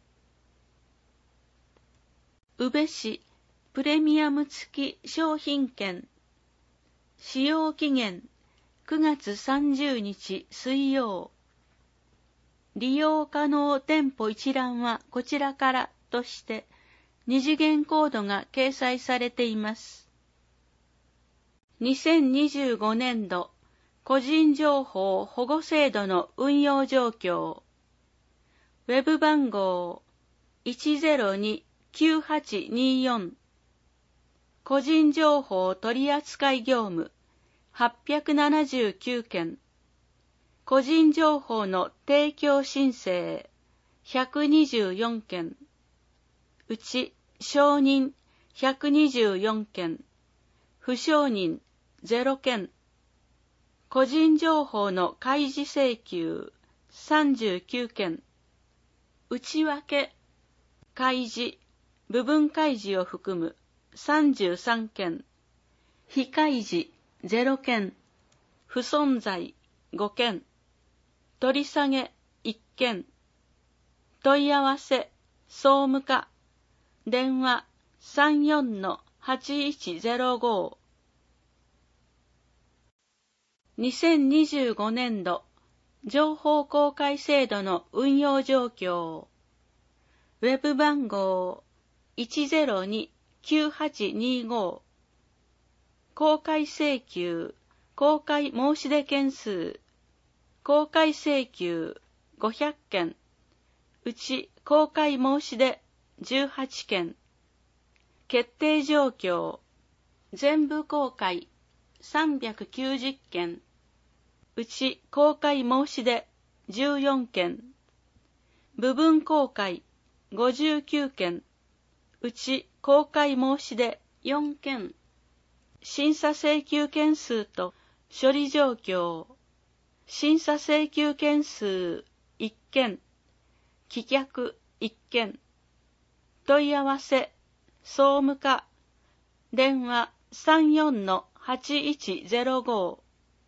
宇部市プレミアム付き商品券。使用期限くがつさんじゅうにち水曜。利用可能店舗一覧はこちらからとして二次元コードが掲載されています。にせんにじゅうごねんど個人情報保護制度の運用状況。ウェブ番号 いちゼロにきゅうはちによん 個人情報取扱業務はっぴゃくななじゅうきゅうけん、個人情報の提供申請ひゃくにじゅうよんけん、うち承認ひゃくにじゅうよんけん、不承認ゼロけん、個人情報の開示請求さんじゅうきゅうけん、内訳、開示、部分開示を含むさんじゅうさんけん、非開示ゼロけん、不存在ごけん、取り下げいっけん、問い合わせ、総務課、電話 さんよんのはちいちゼロご。にせんにじゅうごねんど情報公開制度の運用状況。ウェブ番号 いちゼロにきゅうはちにご。公開請求、公開申し出件数、公開請求ごひゃっけん、うち公開申し出じゅうはちけん、決定状況、全部公開さんびゃくきゅうじゅっけん、うち公開申し出じゅうよんけん、部分公開ごじゅうきゅうけん、うち公開申し出よんけん、審査請求件数と処理状況、審査請求件数いっけん、棄却いっけん、問い合わせ、総務課、電話 さんよんのはちいちゼロご。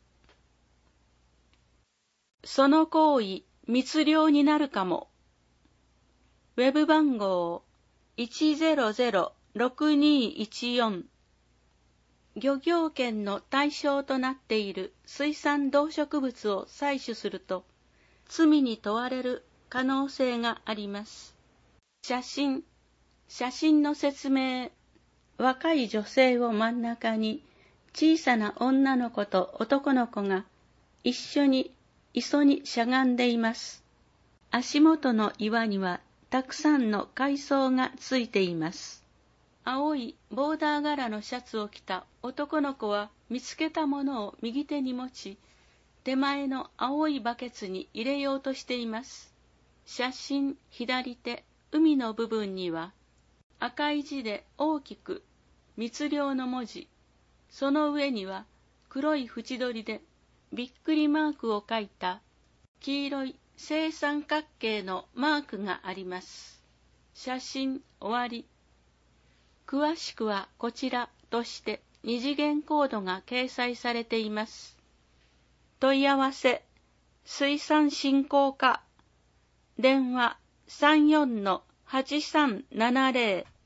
その行為、密漁になるかも。ウェブ番号 いちゼロゼロろくにいちよん。漁業権の対象となっている水産動植物を採取すると、罪に問われる可能性があります。写真、写真の説明。若い女性を真ん中に、小さな女の子と男の子が一緒に磯にしゃがんでいます。足元の岩にはたくさんの海藻がついています。青いボーダー柄のシャツを着た男の子は見つけたものを右手に持ち、手前の青いバケツに入れようとしています。写真左手、海の部分には赤い字で大きく密漁の文字、その上には黒い縁取りでびっくりマークを書いた黄色い正三角形のマークがあります。写真終わり。詳しくはこちらとして二次元コードが掲載されています。問い合わせ、水産振興課、電話 さんよんのはちさんななぜろ。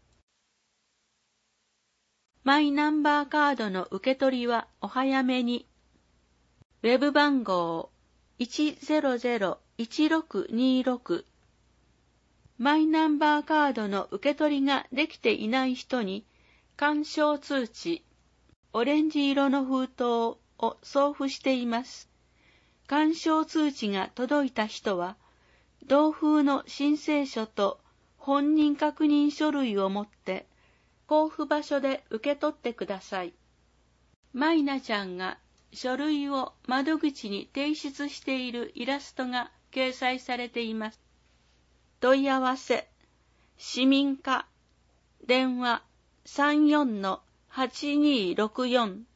マイナンバーカードの受け取りはお早めに。ウェブ番号 いちゼロゼロいちろくにろく。マイナンバーカードの受け取りができていない人に、勧奨通知、オレンジ色の封筒を送付しています。勧奨通知が届いた人は、同封の申請書と本人確認書類を持って、交付場所で受け取ってください。マイナちゃんが書類を窓口に提出しているイラストが掲載されています。問い合わせ、市民課、電話 さんよんのはちにろくよん。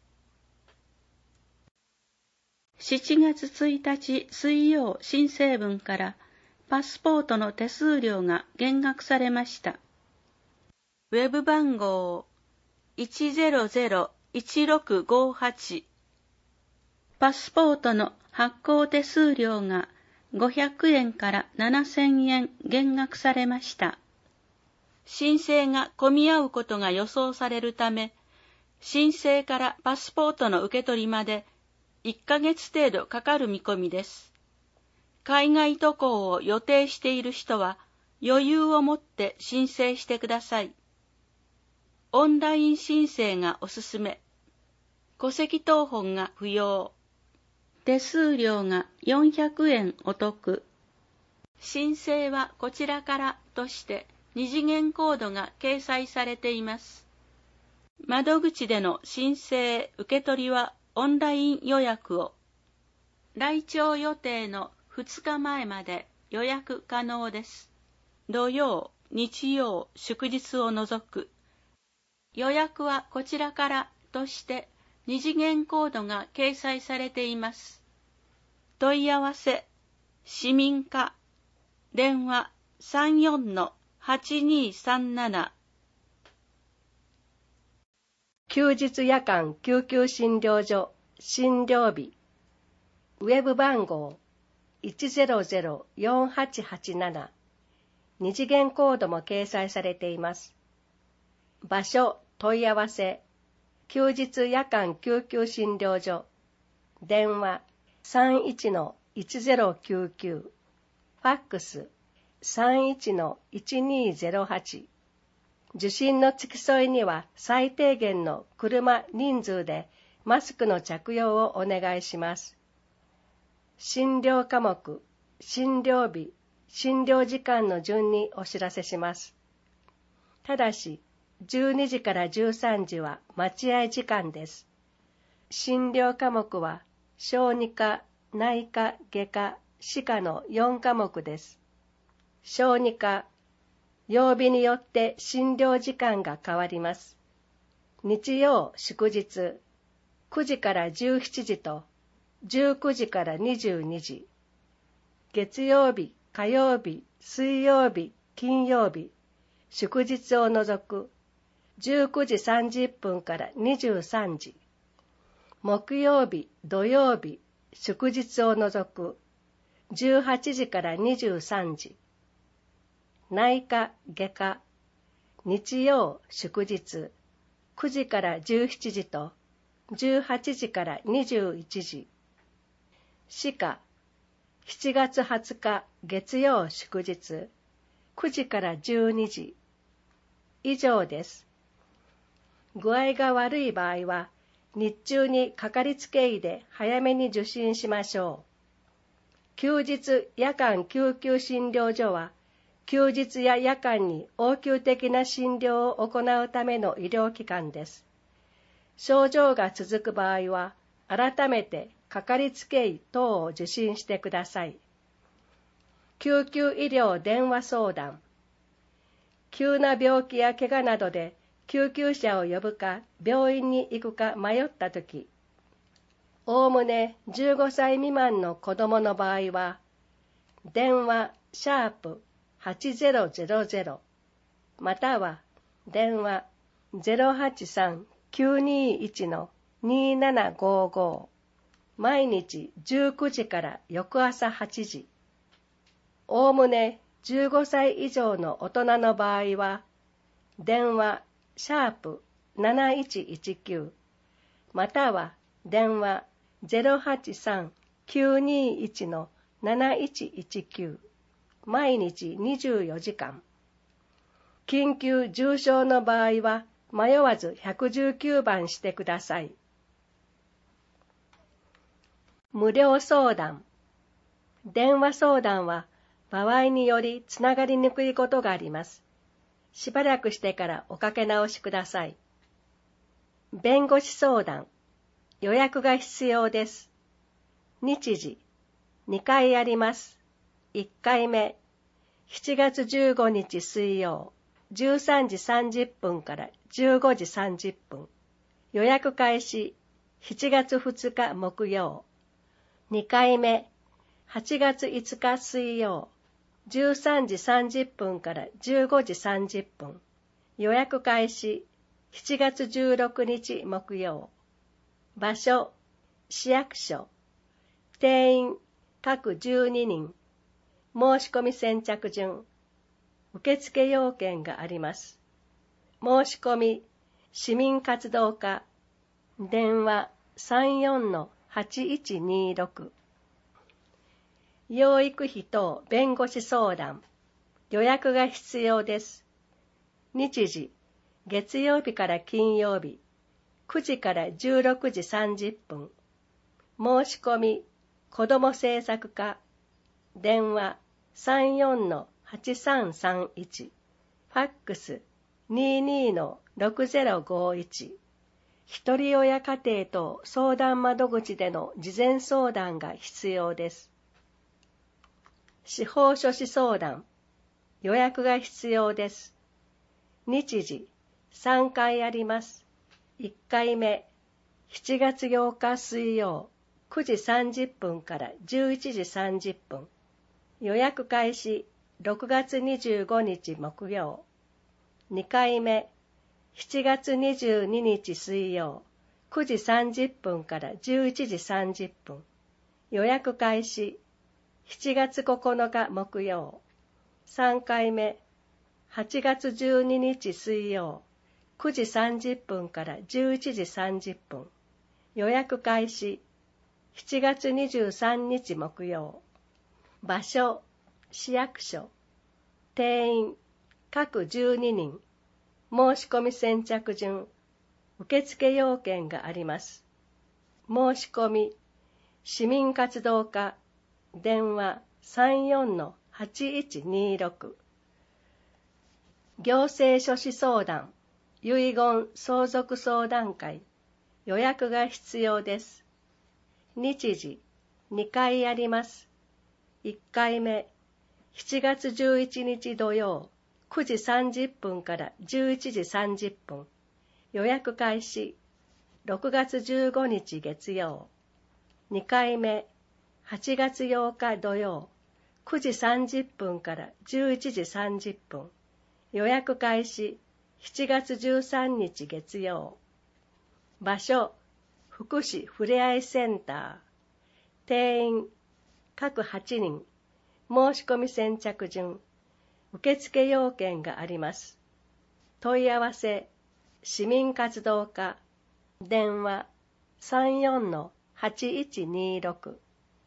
しちがつついたち水曜新成分からパスポートの手数料が減額されました。ウェブ番号 いちゼロゼロいちろくごはち。パスポートの発行手数料がごひゃくえんからななせんえん減額されました。申請が混み合うことが予想されるため、申請からパスポートの受け取りまでいっかげつ程度かかる見込みです。海外渡航を予定している人は、 余裕を持って申請してください。オンライン申請がおすすめ。戸籍謄本が不要。手数料がよんひゃくえんお得。申請はこちらからとして二次元コードが掲載されています。窓口での申請受け取りはオンライン予約を。来庁予定のふつかまえまで予約可能です。土曜、日曜、祝日を除く。予約はこちらからとして二次元コードが掲載されています。問い合わせ、市民課、電話 さんよんのはちにさんなな。 休日夜間救急診療所診療日。ウェブ番号 いちゼロゼロよんはちはちなな。二次元コードも掲載されています。場所、問い合わせ、休日夜間救急診療所、電話 さんいちのいちゼロきゅうきゅう、ファックス さんいちのいちにゼロはち。受診の付き添いには最低限の車人数でマスクの着用をお願いします。診療科目、診療日、診療時間の順にお知らせします。ただし、じゅうにじからじゅうさんじは待合時間です。診療科目は小児科、内科、外科、歯科のよんかもくです。小児科、曜日によって診療時間が変わります。日曜、祝日、くじからじゅうしちじとじゅうくじからにじゅうにじ。月曜日、火曜日、水曜日、金曜日、祝日を除くじゅうくじさんじゅっぷんからにじゅうさんじ。木曜日、土曜日、祝日を除くじゅうはちじからにじゅうさんじ。内科、外科、日曜、祝日、くじからじゅうしちじとじゅうはちじからにじゅういちじ。歯科、しちがつはつか月曜祝日、くじからじゅうにじ。以上です。具合が悪い場合は、日中にかかりつけ医で早めに受診しましょう。休日夜間救急診療所は、休日や夜間に応急的な診療を行うための医療機関です。症状が続く場合は、改めてかかりつけ医等を受診してください。救急医療電話相談。急な病気や怪我などで救急車を呼ぶか病院に行くか迷ったとき、おおむねじゅうごさい未満の子供の場合は、電話シャープはちゼロゼロゼロまたは電話 ゼロはちさんきゅうにいちのにななごご、毎日じゅうくじから翌朝はちじ。おおむねじゅうごさい以上の大人の場合は、電話シャープなないちいちきゅうまたは電話 ゼロはちさんきゅうにいちのなないちいちきゅう、毎日にじゅうよじかん。緊急重症の場合は迷わずいちいちきゅうばんしてください。無料相談。電話相談は場合によりつながりにくいことがあります。しばらくしてからおかけ直しください。弁護士相談。予約が必要です。日時、にかいあります。いっかいめ、しちがつじゅうごにち水曜、じゅうさんじさんじゅっぷんからじゅうごじさんじゅっぷん。予約開始、しちがつふつか木曜。にかいめ、はちがついつか水曜、じゅうさんじさんじゅっぷんからじゅうごじさんじゅっぷん。予約開始、しちがつじゅうろくにち木曜。場所、市役所。定員、各じゅうににん。申し込み先着順。受付要件があります。申し込み、市民活動課。電話 さんよんのはちいちにろく。養育費等弁護士相談。 予約が必要です。日時、月曜日から金曜日、くじからじゅうろくじさんじゅっぷん。申し込み、子ども政策課、電話 さんよんのはちさんさんいち、ファックス にじゅうにのろくぜろごいち、ひとり親家庭等相談窓口での事前相談が必要です。司法書士相談、予約が必要です。日時、さんかいあります。いっかいめ、しちがつようか水曜、くじさんじゅっぷんからじゅういちじさんじゅっぷん。予約開始、ろくがつにじゅうごにち木曜。にかいめ、しちがつにじゅうににち水曜、くじさんじゅっぷんからじゅういちじさんじゅっぷん。予約開始、しちがつここのか木曜。さんかいめ、はちがつじゅうににち水曜、くじさんじゅっぷんからじゅういちじさんじゅっぷん。予約開始、しちがつにじゅうさんにち木曜。場所、市役所。定員、各じゅうににん。申し込み先着順。受付要件があります。申し込み、市民活動課、電話 さんよんのはちいちにろく。行政書士相談、遺言相続相談会、予約が必要です。日時、にかいあります。いっかいめ、しちがつじゅういちにち土曜、くじさんじゅっぷんからじゅういちじさんじゅっぷん。予約開始、ろくがつじゅうごにち月曜。にかいめ、はちがつようか土曜、くじさんじゅっぷんからじゅういちじさんじゅっぷん。予約開始、しちがつじゅうさんにち月曜。場所、福祉ふれあいセンター。定員、各はちにん。申し込み先着順。受付要件があります。問い合わせ、市民活動課、電話 さんよんのはちいちにろく。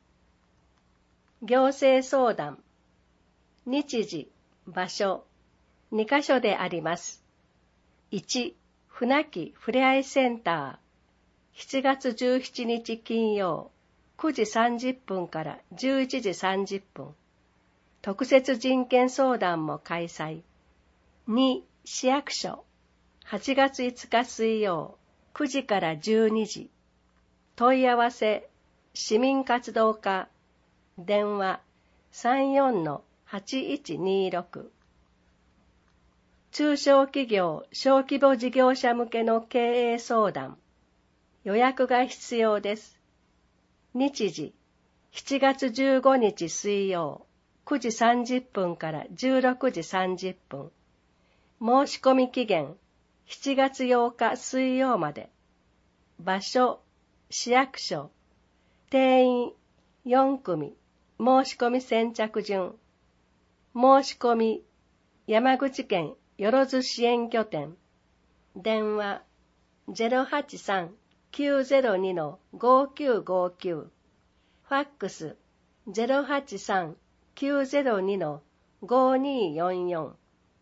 行政相談、日時、場所、にかしょであります。いち、船木ふれあいセンター、しちがつじゅうしちにち金曜、くじさんじゅっぷんからじゅういちじさんじゅっぷん。特設人権相談も開催。に、市役所、はちがついつか水曜、くじからじゅうにじ。問い合わせ、市民活動課、電話 さんよんのはちいちにろく。中小企業・小規模事業者向けの経営相談。予約が必要です。日時、しちがつじゅうごにち水曜、くじさんじゅっぷんからじゅうろくじさんじゅっぷん。申し込み期限、しちがつようか水曜まで。場所、市役所。定員、よんくみ。申し込み先着順。申し込み、山口県よろず支援拠点。電話 ゼロはちさんきゅうゼロにのごきゅうごきゅう。ファックス ゼロはちさんきゅうゼロにのごによんよん。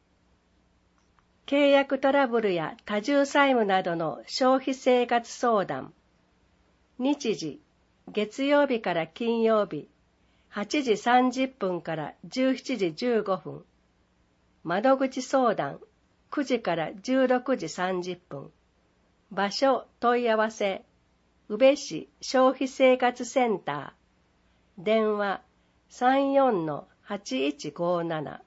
契約トラブルや多重債務などの消費生活相談。日時、月曜日から金曜日、はちじさんじゅっぷんからじゅうしちじじゅうごふん。窓口相談、くじからじゅうろくじさんじゅっぷん。場所問い合わせ、宇部市消費生活センター。電話 さんよんのはちいちごなな。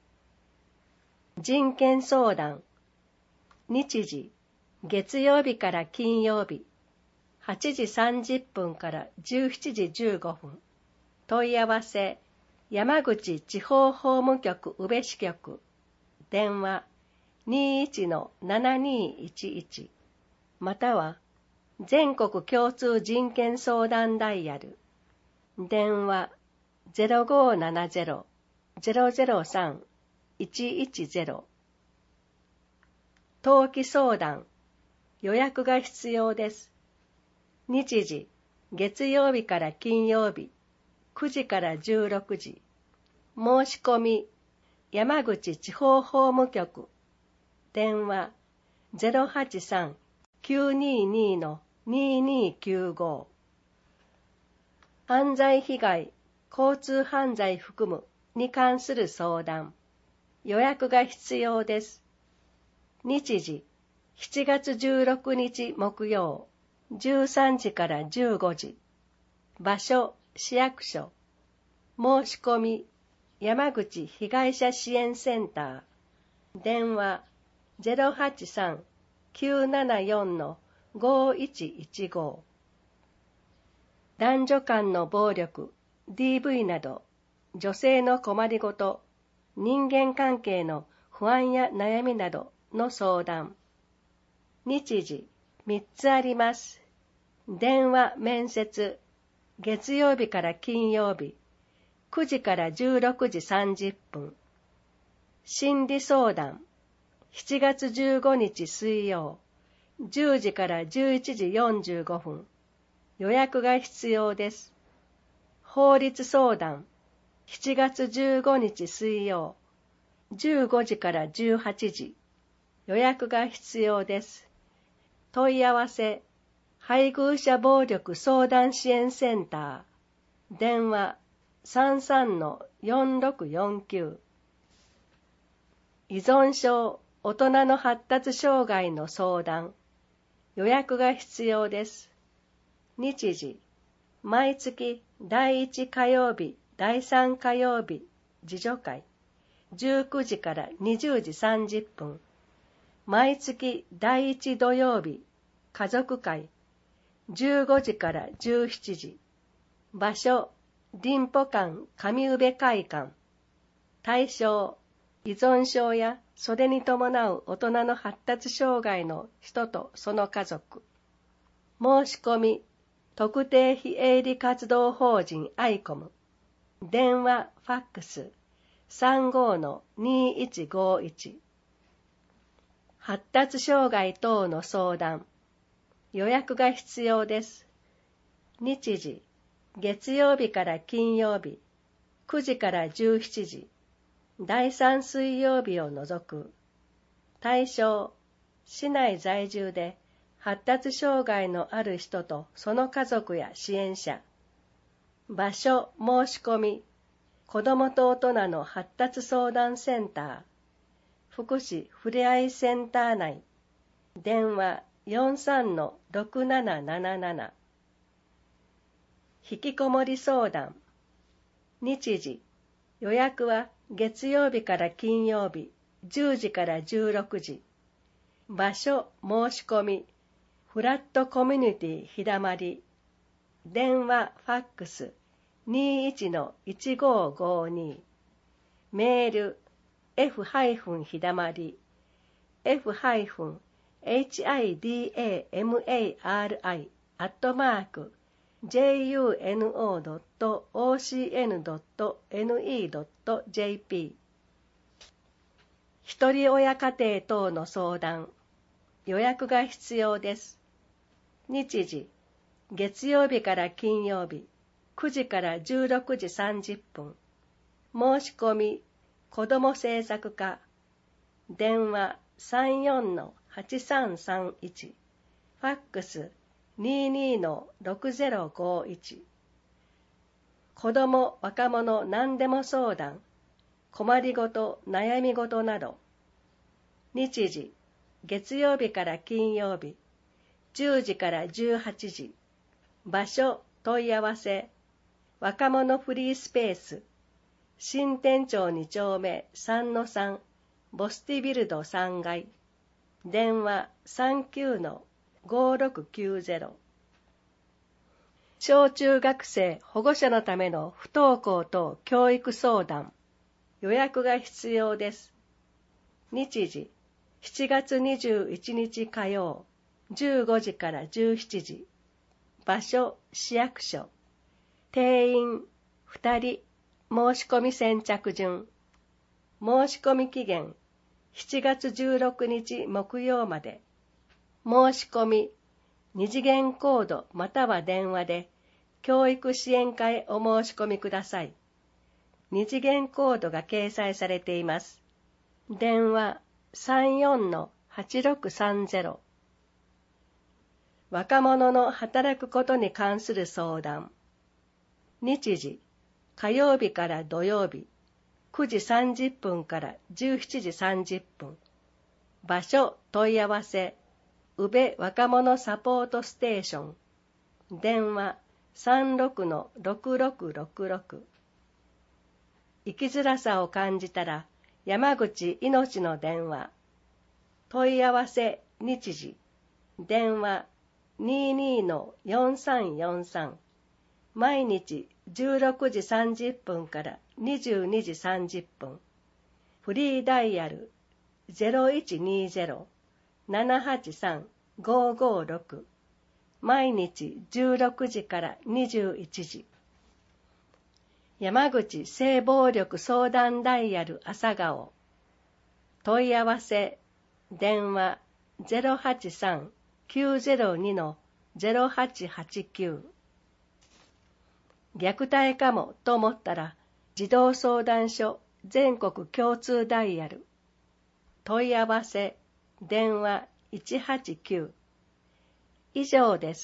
人権相談。日時、月曜日から金曜日、はちじさんじゅっぷんからじゅうしちじじゅうごふん。問い合わせ、山口地方法務局宇部支局。電話 にいちのななにいちいち。または、全国共通人権相談ダイヤル。電話 ゼロごななゼロ ゼロゼロさん いちいちゼロ。登記相談。予約が必要です。日時、月曜日から金曜日、くじからじゅうろくじ。申し込み、 山口地方法務局、電話 ゼロはちさん きゅうにに にーにーきゅうご。犯罪被害、交通犯罪含むに関する相談。予約が必要です。日時、しちがつじゅうろくにち木曜、じゅうさんじからじゅうごじ。場所、市役所。申し込み、山口被害者支援センター。電話、ゼロはちさん きゅうななよん ごいちいちご。男女間の暴力、ディーブイ など、女性の困りごと、人間関係の不安や悩みなどの相談。日時、みっつあります。電話面接、月曜日から金曜日、くじからじゅうろくじさんじゅっぷん。心理相談、しちがつじゅうごにち水曜、じゅうじからじゅういちじよんじゅうごふん。予約が必要です。法律相談、しちがつじゅうごにち水曜、じゅうごじからじゅうはちじ。予約が必要です。問い合わせ、配偶者暴力相談支援センター。電話 さんさんのよんろくよんきゅう。依存症、大人の発達障害の相談。予約が必要です。日時、毎月だいいち火曜日、だいさん火曜日、自助会、じゅうくじからにじゅうじさんじゅっぷん。毎月だいいち土曜日、家族会、じゅうごじからじゅうしちじ。場所、林保館上宇部会館。対象、依存症やそれに伴う大人の発達障害の人とその家族。申し込み、特定非営利活動法人アイコム。電話、ファックス、さんごのにいちごいち。発達障害等の相談。予約が必要です。日時、月曜日から金曜日、くじからじゅうしちじ。だいさん水曜日を除く。対象、市内在住で発達障害のある人とその家族や支援者。場所、申し込み、子どもと大人の発達相談センター、福祉ふれあいセンター内。電話 よんさんのろくなななななな。引きこもり相談。日時、予約は月曜日から金曜日、じゅうじからじゅうろくじ。場所、申し込み、フラットコミュニティひだまり。電話、ファックス、にいちのいちごごに。メール、f ひだまり、f エイチアイディーエーエムエーアールアイ アットマーク ジェイユーエヌオードットオーシーエヌドットエヌイードットジェーピー。一人親家庭等の相談。予約が必要です。日時、月曜日から金曜日、くじからじゅうろくじさんじゅっぷん。申し込み、子ども政策課。電話 さんよんのはちさんさんいち。ファックス ににのろくゼロごいち。子ども・若者何でも相談。困りごと、悩みごとなど。日時、月曜日から金曜日、じゅうじからじゅうはちじ。場所、問い合わせ。若者フリースペース。新店長に丁目 さんのさん、ボスティビルドさんがい。電話 さんきゅうのごろくきゅうゼロ。小中学生保護者のための不登校等教育相談。予約が必要です。日時、しちがつにじゅういちにち火曜、じゅうごじからじゅうしちじ。場所、市役所。定員ふたり。申し込み先着順。申し込み期限しちがつじゅうろくにち木曜まで。申し込み二次元コードまたは電話で教育支援課へお申し込みください。 二次元コードが掲載されています。電話 さんよんのはちろくさんゼロ。若者の働くことに関する相談。日時、火曜日から土曜日、くじさんじゅっぷんからじゅうしちじさんじゅっぷん。場所問い合わせ、宇部若者サポートステーション。電話 さんろくのろくろくろくろく。生きづらさを感じたら、山口いのちの電話。問い合わせ日時。電話 にじゅうにのよんさんよんさん。毎日じゅうろくじさんじゅっぷんからにじゅうにじさんじゅっぷん。フリーダイヤル ゼロいちにゼロ ななはちさん ごごろく。毎日じゅうろくじからにじゅういちじ。山口性暴力相談ダイヤル朝顔。問い合わせ電話 ゼロはちさんきゅうゼロにのゼロはちはちきゅう。虐待かもと思ったら児童相談所全国共通ダイヤル。問い合わせ電話いちはちきゅう。以上です。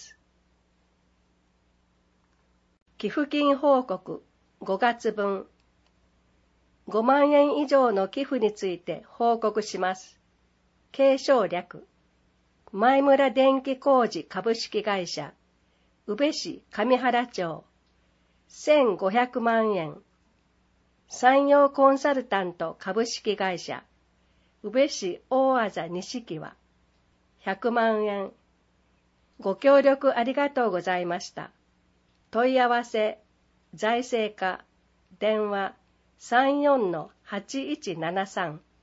寄付金報告ごがつぶん。ごまんえん以上の寄付について報告します。継承略。前村電気工事株式会社、宇部市上原町、せんごひゃくまんえん。山陽コンサルタント株式会社、宇部市大字西は、ひゃくまんえん。ご協力ありがとうございました。問い合わせ、財政課、電話 さんよんのはちいちななさん。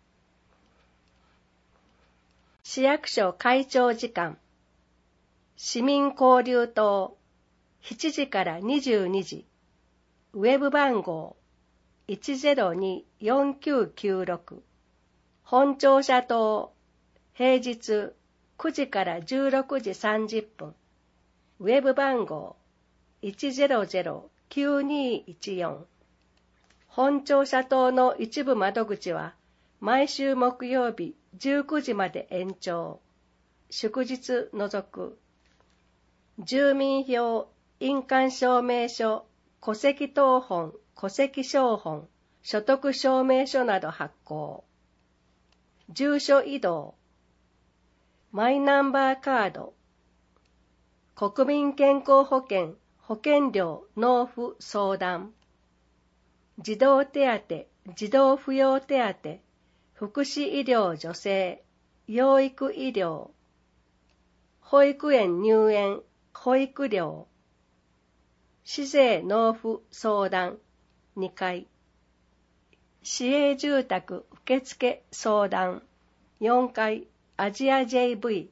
市役所会長時間、市民交流棟、しちじからにじゅうにじ、ウェブ番号 いちゼロによんきゅうきゅうろく、本庁舎棟、平日くじからじゅうろくじさんじゅっぷん、ウェブ番号 いちゼロゼロきゅうにいちよん。本庁舎棟の一部窓口は毎週木曜日じゅうくじまで延長。祝日除く。住民票、印鑑証明書、戸籍謄本、戸籍抄本、所得証明書など発行。住所移動。マイナンバーカード。国民健康保険、保険料納付相談。児童手当、児童扶養手当、福祉医療助成、養育医療、保育園入園、保育料、市税納付相談にかい、市営住宅受付相談よんかい、アジア ジェイブイ、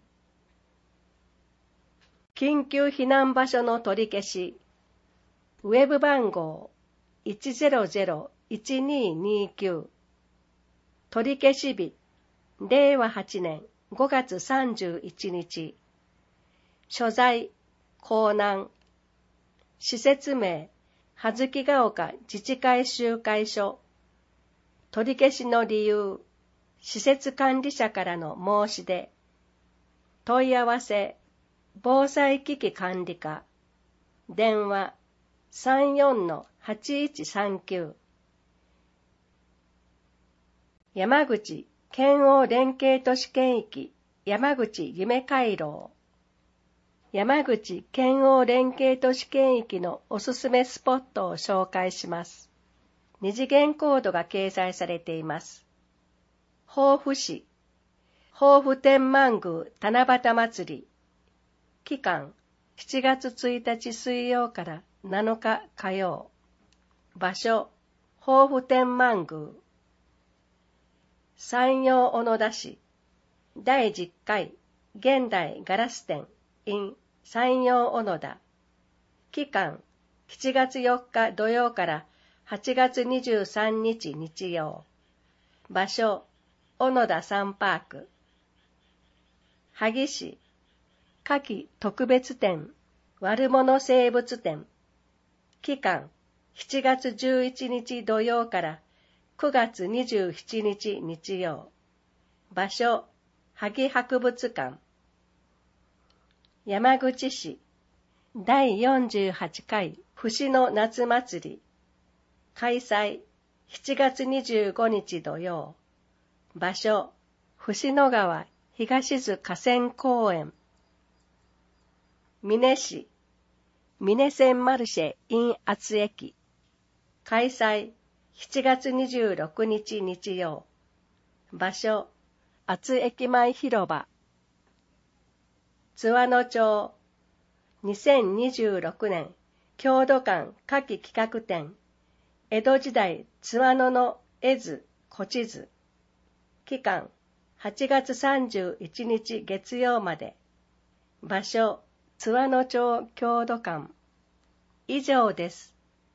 緊急避難場所の取り消し、ウェブ番号いちゼロゼロいちににきゅう、取り消し日、れいわはちねんごがつさんじゅういちにち、所在、江南、施設名、葉月ヶ丘自治会集会所、取り消しの理由、施設管理者からの申し出、問い合わせ、防災機器管理課、電話さんよんのはちいちさんきゅう。山口県央連携都市圏域山口夢回廊。山口県央連携都市圏域のおすすめスポットを紹介します。二次元コードが掲載されています。防府市、防府天満宮七夕祭り。期間、しちがつついたち水曜からなのか火曜。場所、防府天満宮。山陽小野田市、だいじゅっかい現代ガラス展 in 山陽小野田。期間、しちがつよっか土曜からはちがつにじゅうさんにち日曜。場所、小野田サンパーク。萩市、夏季特別展悪者生物展。期間、 しちがつじゅういちにち土曜からくがつにじゅうしちにち日曜。場所、萩博物館。山口市だいよんじゅうはちかい節の夏祭り。開催しちがつにじゅうごにち土曜。場所、節野川東津河川公園。美祢市美祢線マルシェ in 厚駅。開催しちがつにじゅうろくにち日曜。場所、厚駅前広場。津和野町にせんにじゅうろくねん郷土館夏季企画展江戸時代津和野の絵図古地図。期間はちがつさんじゅういちにち月曜まで。場所、津和野町郷土館。以上です。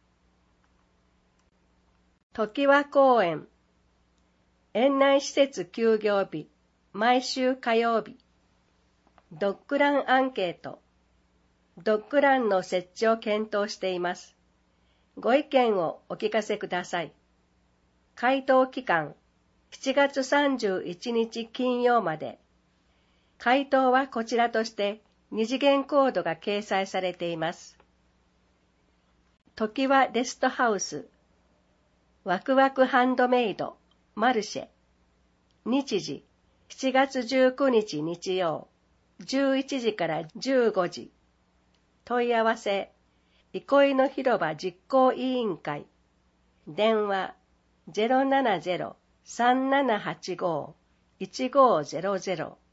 常盤公園。園内施設休業日、毎週火曜日。ドッグランアンケート。ドッグランの設置を検討しています。ご意見をお聞かせください。回答期間、しちがつさんじゅういちにち金曜まで。回答はこちらとして二次元コードが掲載されています。常盤レストハウス。ワクワクハンドメイド、マルシェ。日時、しちがつじゅうくにち日曜、じゅういちじからじゅうごじ。問い合わせ、憩いの広場実行委員会。電話、ゼロななゼロ さんななはちご いちごゼロゼロ。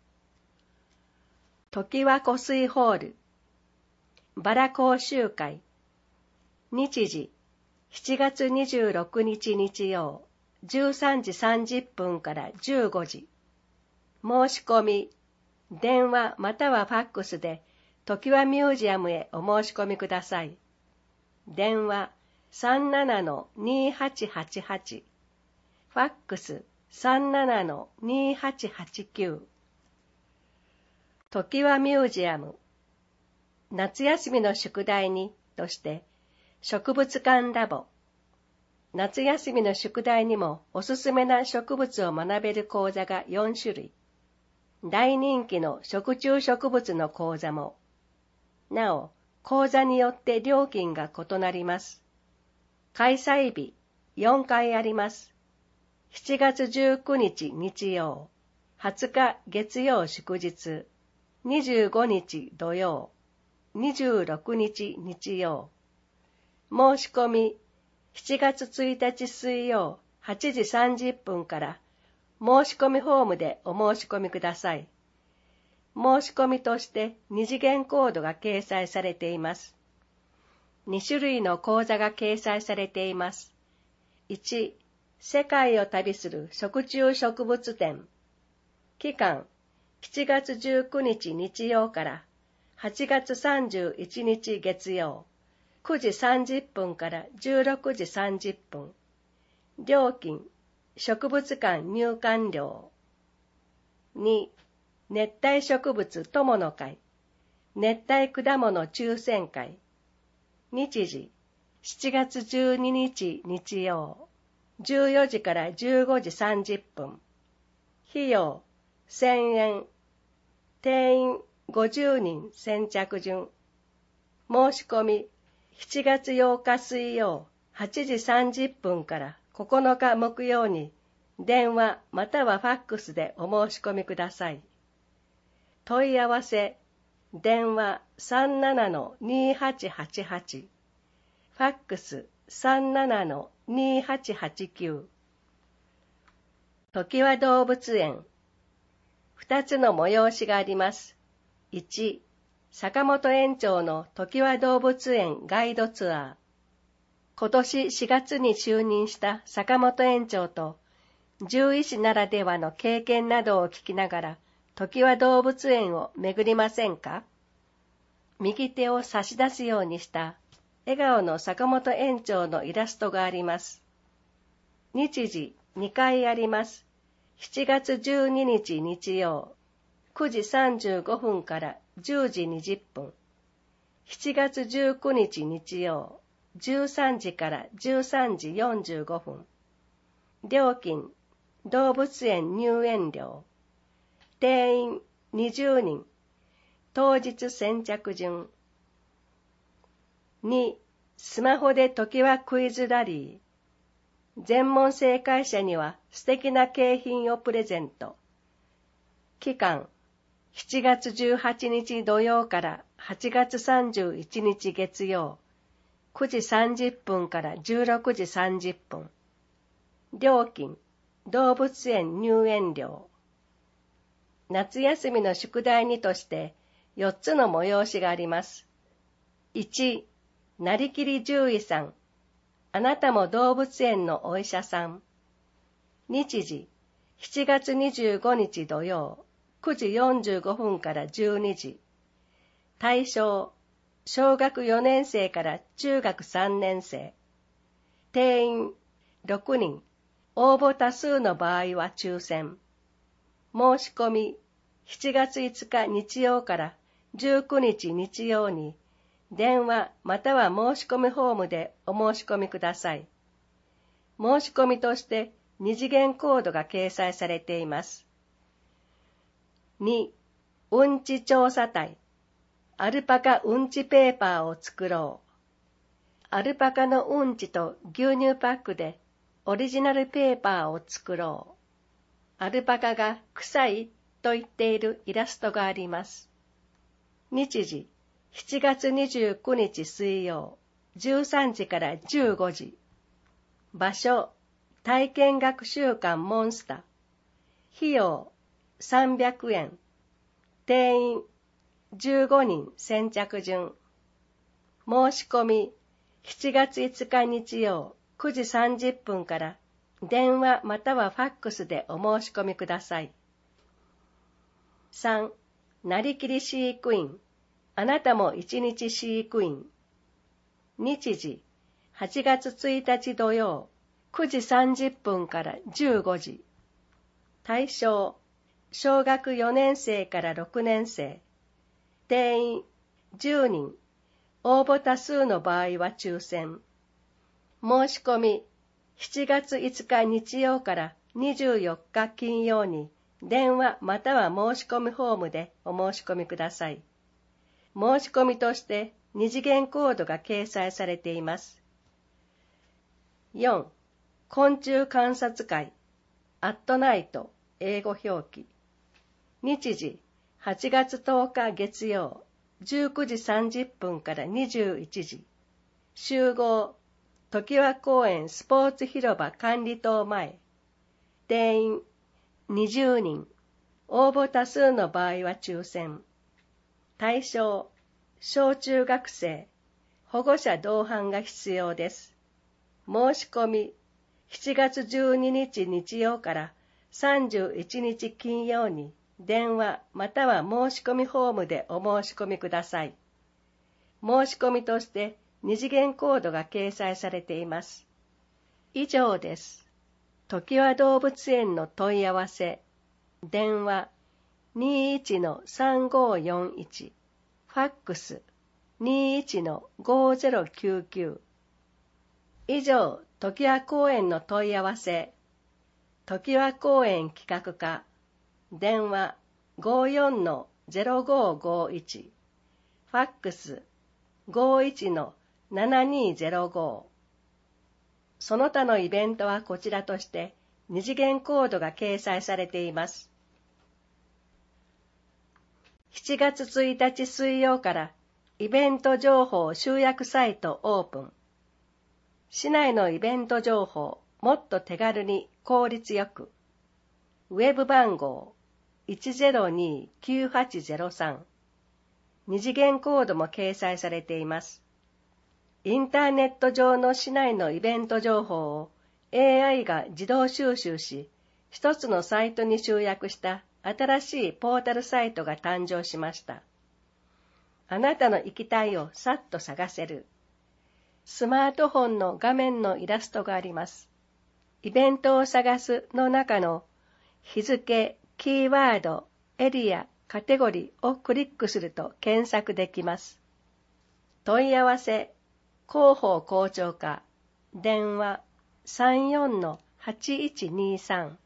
常盤湖水ホール。バラ講習会。日時、しちがつにじゅうろくにち日曜、じゅうさんじさんじゅっぷんからじゅうごじ。申し込み、電話またはファックスで常盤ミュージアムへお申し込みください。電話 さんななのにはちはちはち、ファックス さんななのにはちはちきゅう。常盤ミュージアム。夏休みの宿題にとして植物館ラボ。夏休みの宿題にもおすすめな植物を学べる講座がよんしゅるい。大人気の食虫植物の講座も。なお、講座によって料金が異なります。開催日よんかいあります。しちがつじゅうくにち日曜、はつか月曜祝日、にじゅうごにち土曜、にじゅうろくにち日曜。申し込み、しちがつついたち水曜はちじさんじゅっぷんから申し込みフォームでお申し込みください。申し込みとして二次元コードが掲載されています。にしゅるいの講座が掲載されています。いち、世界を旅する食虫植物展。期間、しちがつじゅうくにち日曜からはちがつさんじゅういちにち月曜、くじさんじゅっぷんからじゅうろくじさんじゅっぷん。料金、植物館入館料。に、熱帯植物友の会、熱帯果物抽選会。日時、しちがつじゅうににち日曜、じゅうよじからじゅうごじさんじゅっぷん。費用、せんえん。定員ごじゅうにん先着順。申し込み、しちがつようか水曜はちじさんじゅっぷんからここのか木曜に電話またはファックスでお申し込みください。問い合わせ、電話 さんななのにはちはちはち、ファックス さんななのにはちはちきゅう。常盤動物園。二つの催しがあります。いち、坂本園長の常盤動物園ガイドツアー。今年しがつに就任した坂本園長と、獣医師ならではの経験などを聞きながら、常盤動物園を巡りませんか？右手を差し出すようにした笑顔の坂本園長のイラストがあります。日時にかいあります。しちがつじゅうににち日曜、くじさんじゅうごふんからじゅうじにじゅっぷん。しちがつじゅうくにち日曜、 じゅうさんじからじゅうさんじよんじゅうごふん。料金、動物園入園料。定員にじゅうにん。当日先着順。に、スマホで時はクイズラリー。全問正解者には素敵な景品をプレゼント。期間、しちがつじゅうはちにち土曜からはちがつさんじゅういちにち月曜、くじさんじゅっぷんからじゅうろくじさんじゅっぷん。料金、動物園入園料。夏休みの宿題にとしてよっつの催しがあります。いち、なりきり獣医さん。あなたも動物園のお医者さん。日時、しちがつにじゅうごにち土曜、くじよんじゅうごふんからじゅうにじ。対象、小学よねんせいから中学さんねんせい。定員、ろくにん。応募多数の場合は抽選。申し込み、しちがついつか日曜からじゅうくにち日曜に、電話または申し込みフォームでお申し込みください。申し込みとして二次元コードが掲載されています。に、うんち調査隊。アルパカうんちペーパーを作ろう。アルパカのうんちと牛乳パックでオリジナルペーパーを作ろう。アルパカが臭いと言っているイラストがあります。日時、しちがつにじゅうくにち水曜、じゅうさんじからじゅうごじ。場所、体験学習館モンスター。費用、さんびゃくえん。定員、じゅうごにん先着順。申し込み、しちがついつか日曜、くじさんじゅっぷんから電話またはファックスでお申し込みください。さん、なりきり飼育員。あなたも一日飼育員。日時、はちがつついたち土曜、くじさんじゅっぷんからじゅうごじ。対象、小学よねんせいからろくねんせい。定員、じゅうにん。応募多数の場合は抽選。申し込み、しちがついつか日曜からにじゅうよっか金曜に、電話または申し込みフォームでお申し込みください。申し込みとして二次元コードが掲載されています。よん、昆虫観察会、アットナイト、英語表記。日時、はちがつとおか月曜、じゅうくじさんじゅっぷんからにじゅういちじ。集合、常盤公園スポーツ広場管理棟前。定員、にじゅうにん。応募多数の場合は抽選。対象、小中学生、保護者同伴が必要です。申し込み、しちがつじゅうににち日曜からさんじゅういちにち金曜に電話または申し込みフォームでお申し込みください。申し込みとして二次元コードが掲載されています。以上です。常盤動物園の問い合わせ。電話 にいちのさんごよんいち、ファックス にいちのごゼロきゅうきゅう。以上、常盤公園の問い合わせ。常盤公園企画課。電話 ごよんのゼロごごいち、ファックス ごいちのななにゼロご。その他のイベントはこちらとして二次元コードが掲載されています。しちがつついたち水曜からイベント情報集約サイトオープン。市内のイベント情報もっと手軽に効率よく。ウェブ番号 いちゼロにーきゅうはちゼロさん。二次元コードも掲載されています。インターネット上の市内のイベント情報を エーアイ が自動収集し、一つのサイトに集約した新しいポータルサイトが誕生しました。あなたの行きたいをさっと探せる。スマートフォンの画面のイラストがあります。イベントを探すの中の日付、キーワード、エリア、カテゴリーをクリックすると検索できます。問い合わせ、 広報校長課、電話 さんよんのはちいちにさん。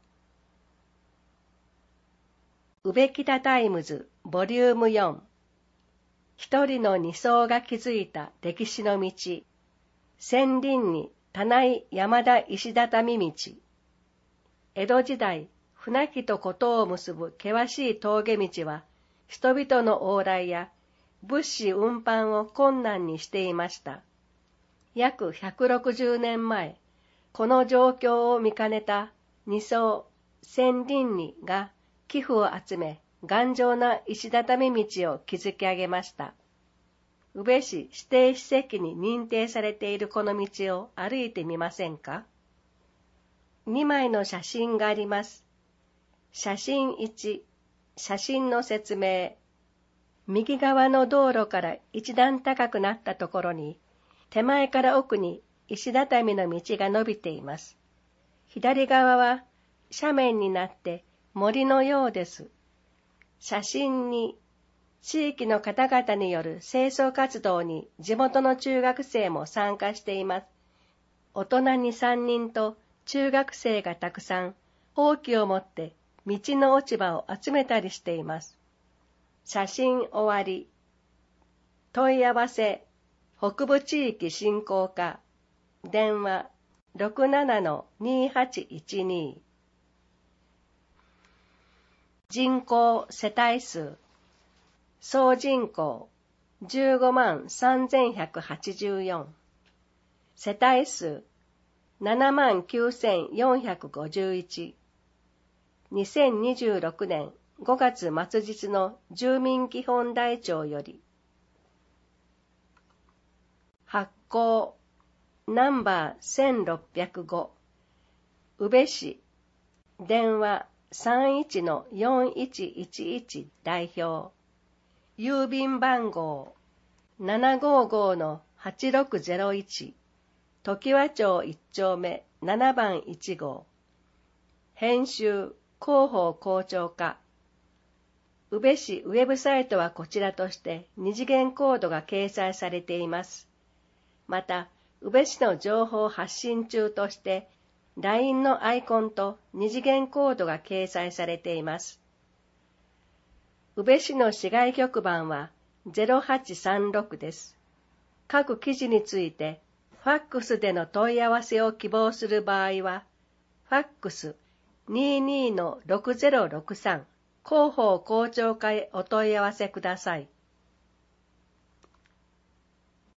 宇部北タイムズボリュームよん。一人の二層が築いた歴史の道。仙林に棚井山田石畳道。江戸時代、船木と孤島を結ぶ険しい峠道は、人々の往来や物資運搬を困難にしていました。約ひゃくろくじゅうねんまえ、この状況を見かねた二層仙林にが寄付を集め、頑丈な石畳道を築き上げました。宇部市指定史跡に認定されているこの道を歩いてみませんか？にまいの写真があります。写真いち、写真の説明。右側の道路から一段高くなったところに、手前から奥に石畳の道が伸びています。左側は斜面になって森のようです。写真に、地域の方々による清掃活動に地元の中学生も参加しています。大人にさんにんと中学生がたくさん、ほうきを持って道の落ち葉を集めたりしています。写真終わり。問い合わせ、北部地域振興課、電話 ろくななのにはちいちに。人口世帯数、総人口じゅうごまんさんぜんひゃくはちじゅうよん、世帯数ななまんきゅうせんよんひゃくごじゅういち、にせんにじゅうろくねんごがつ末日の住民基本台帳より、発行ナンバーせんろっぴゃくご、宇部市、電話さんいちのよんいちいちいち代表、郵便番号 ななごーごーのはちろくゼロいち、常盤町いっ丁目ななばんいち号、編集広報校長課。宇部市ウェブサイトはこちらとして二次元コードが掲載されています。また、宇部市の情報発信中として、ライン のアイコンと二次元コードが掲載されています。宇部市の市外局番はゼロはちさんろくです。各記事について、ファックスでの問い合わせを希望する場合は、ファックス にじゅうにのろくゼロろくさん 広報校長課へお問い合わせください。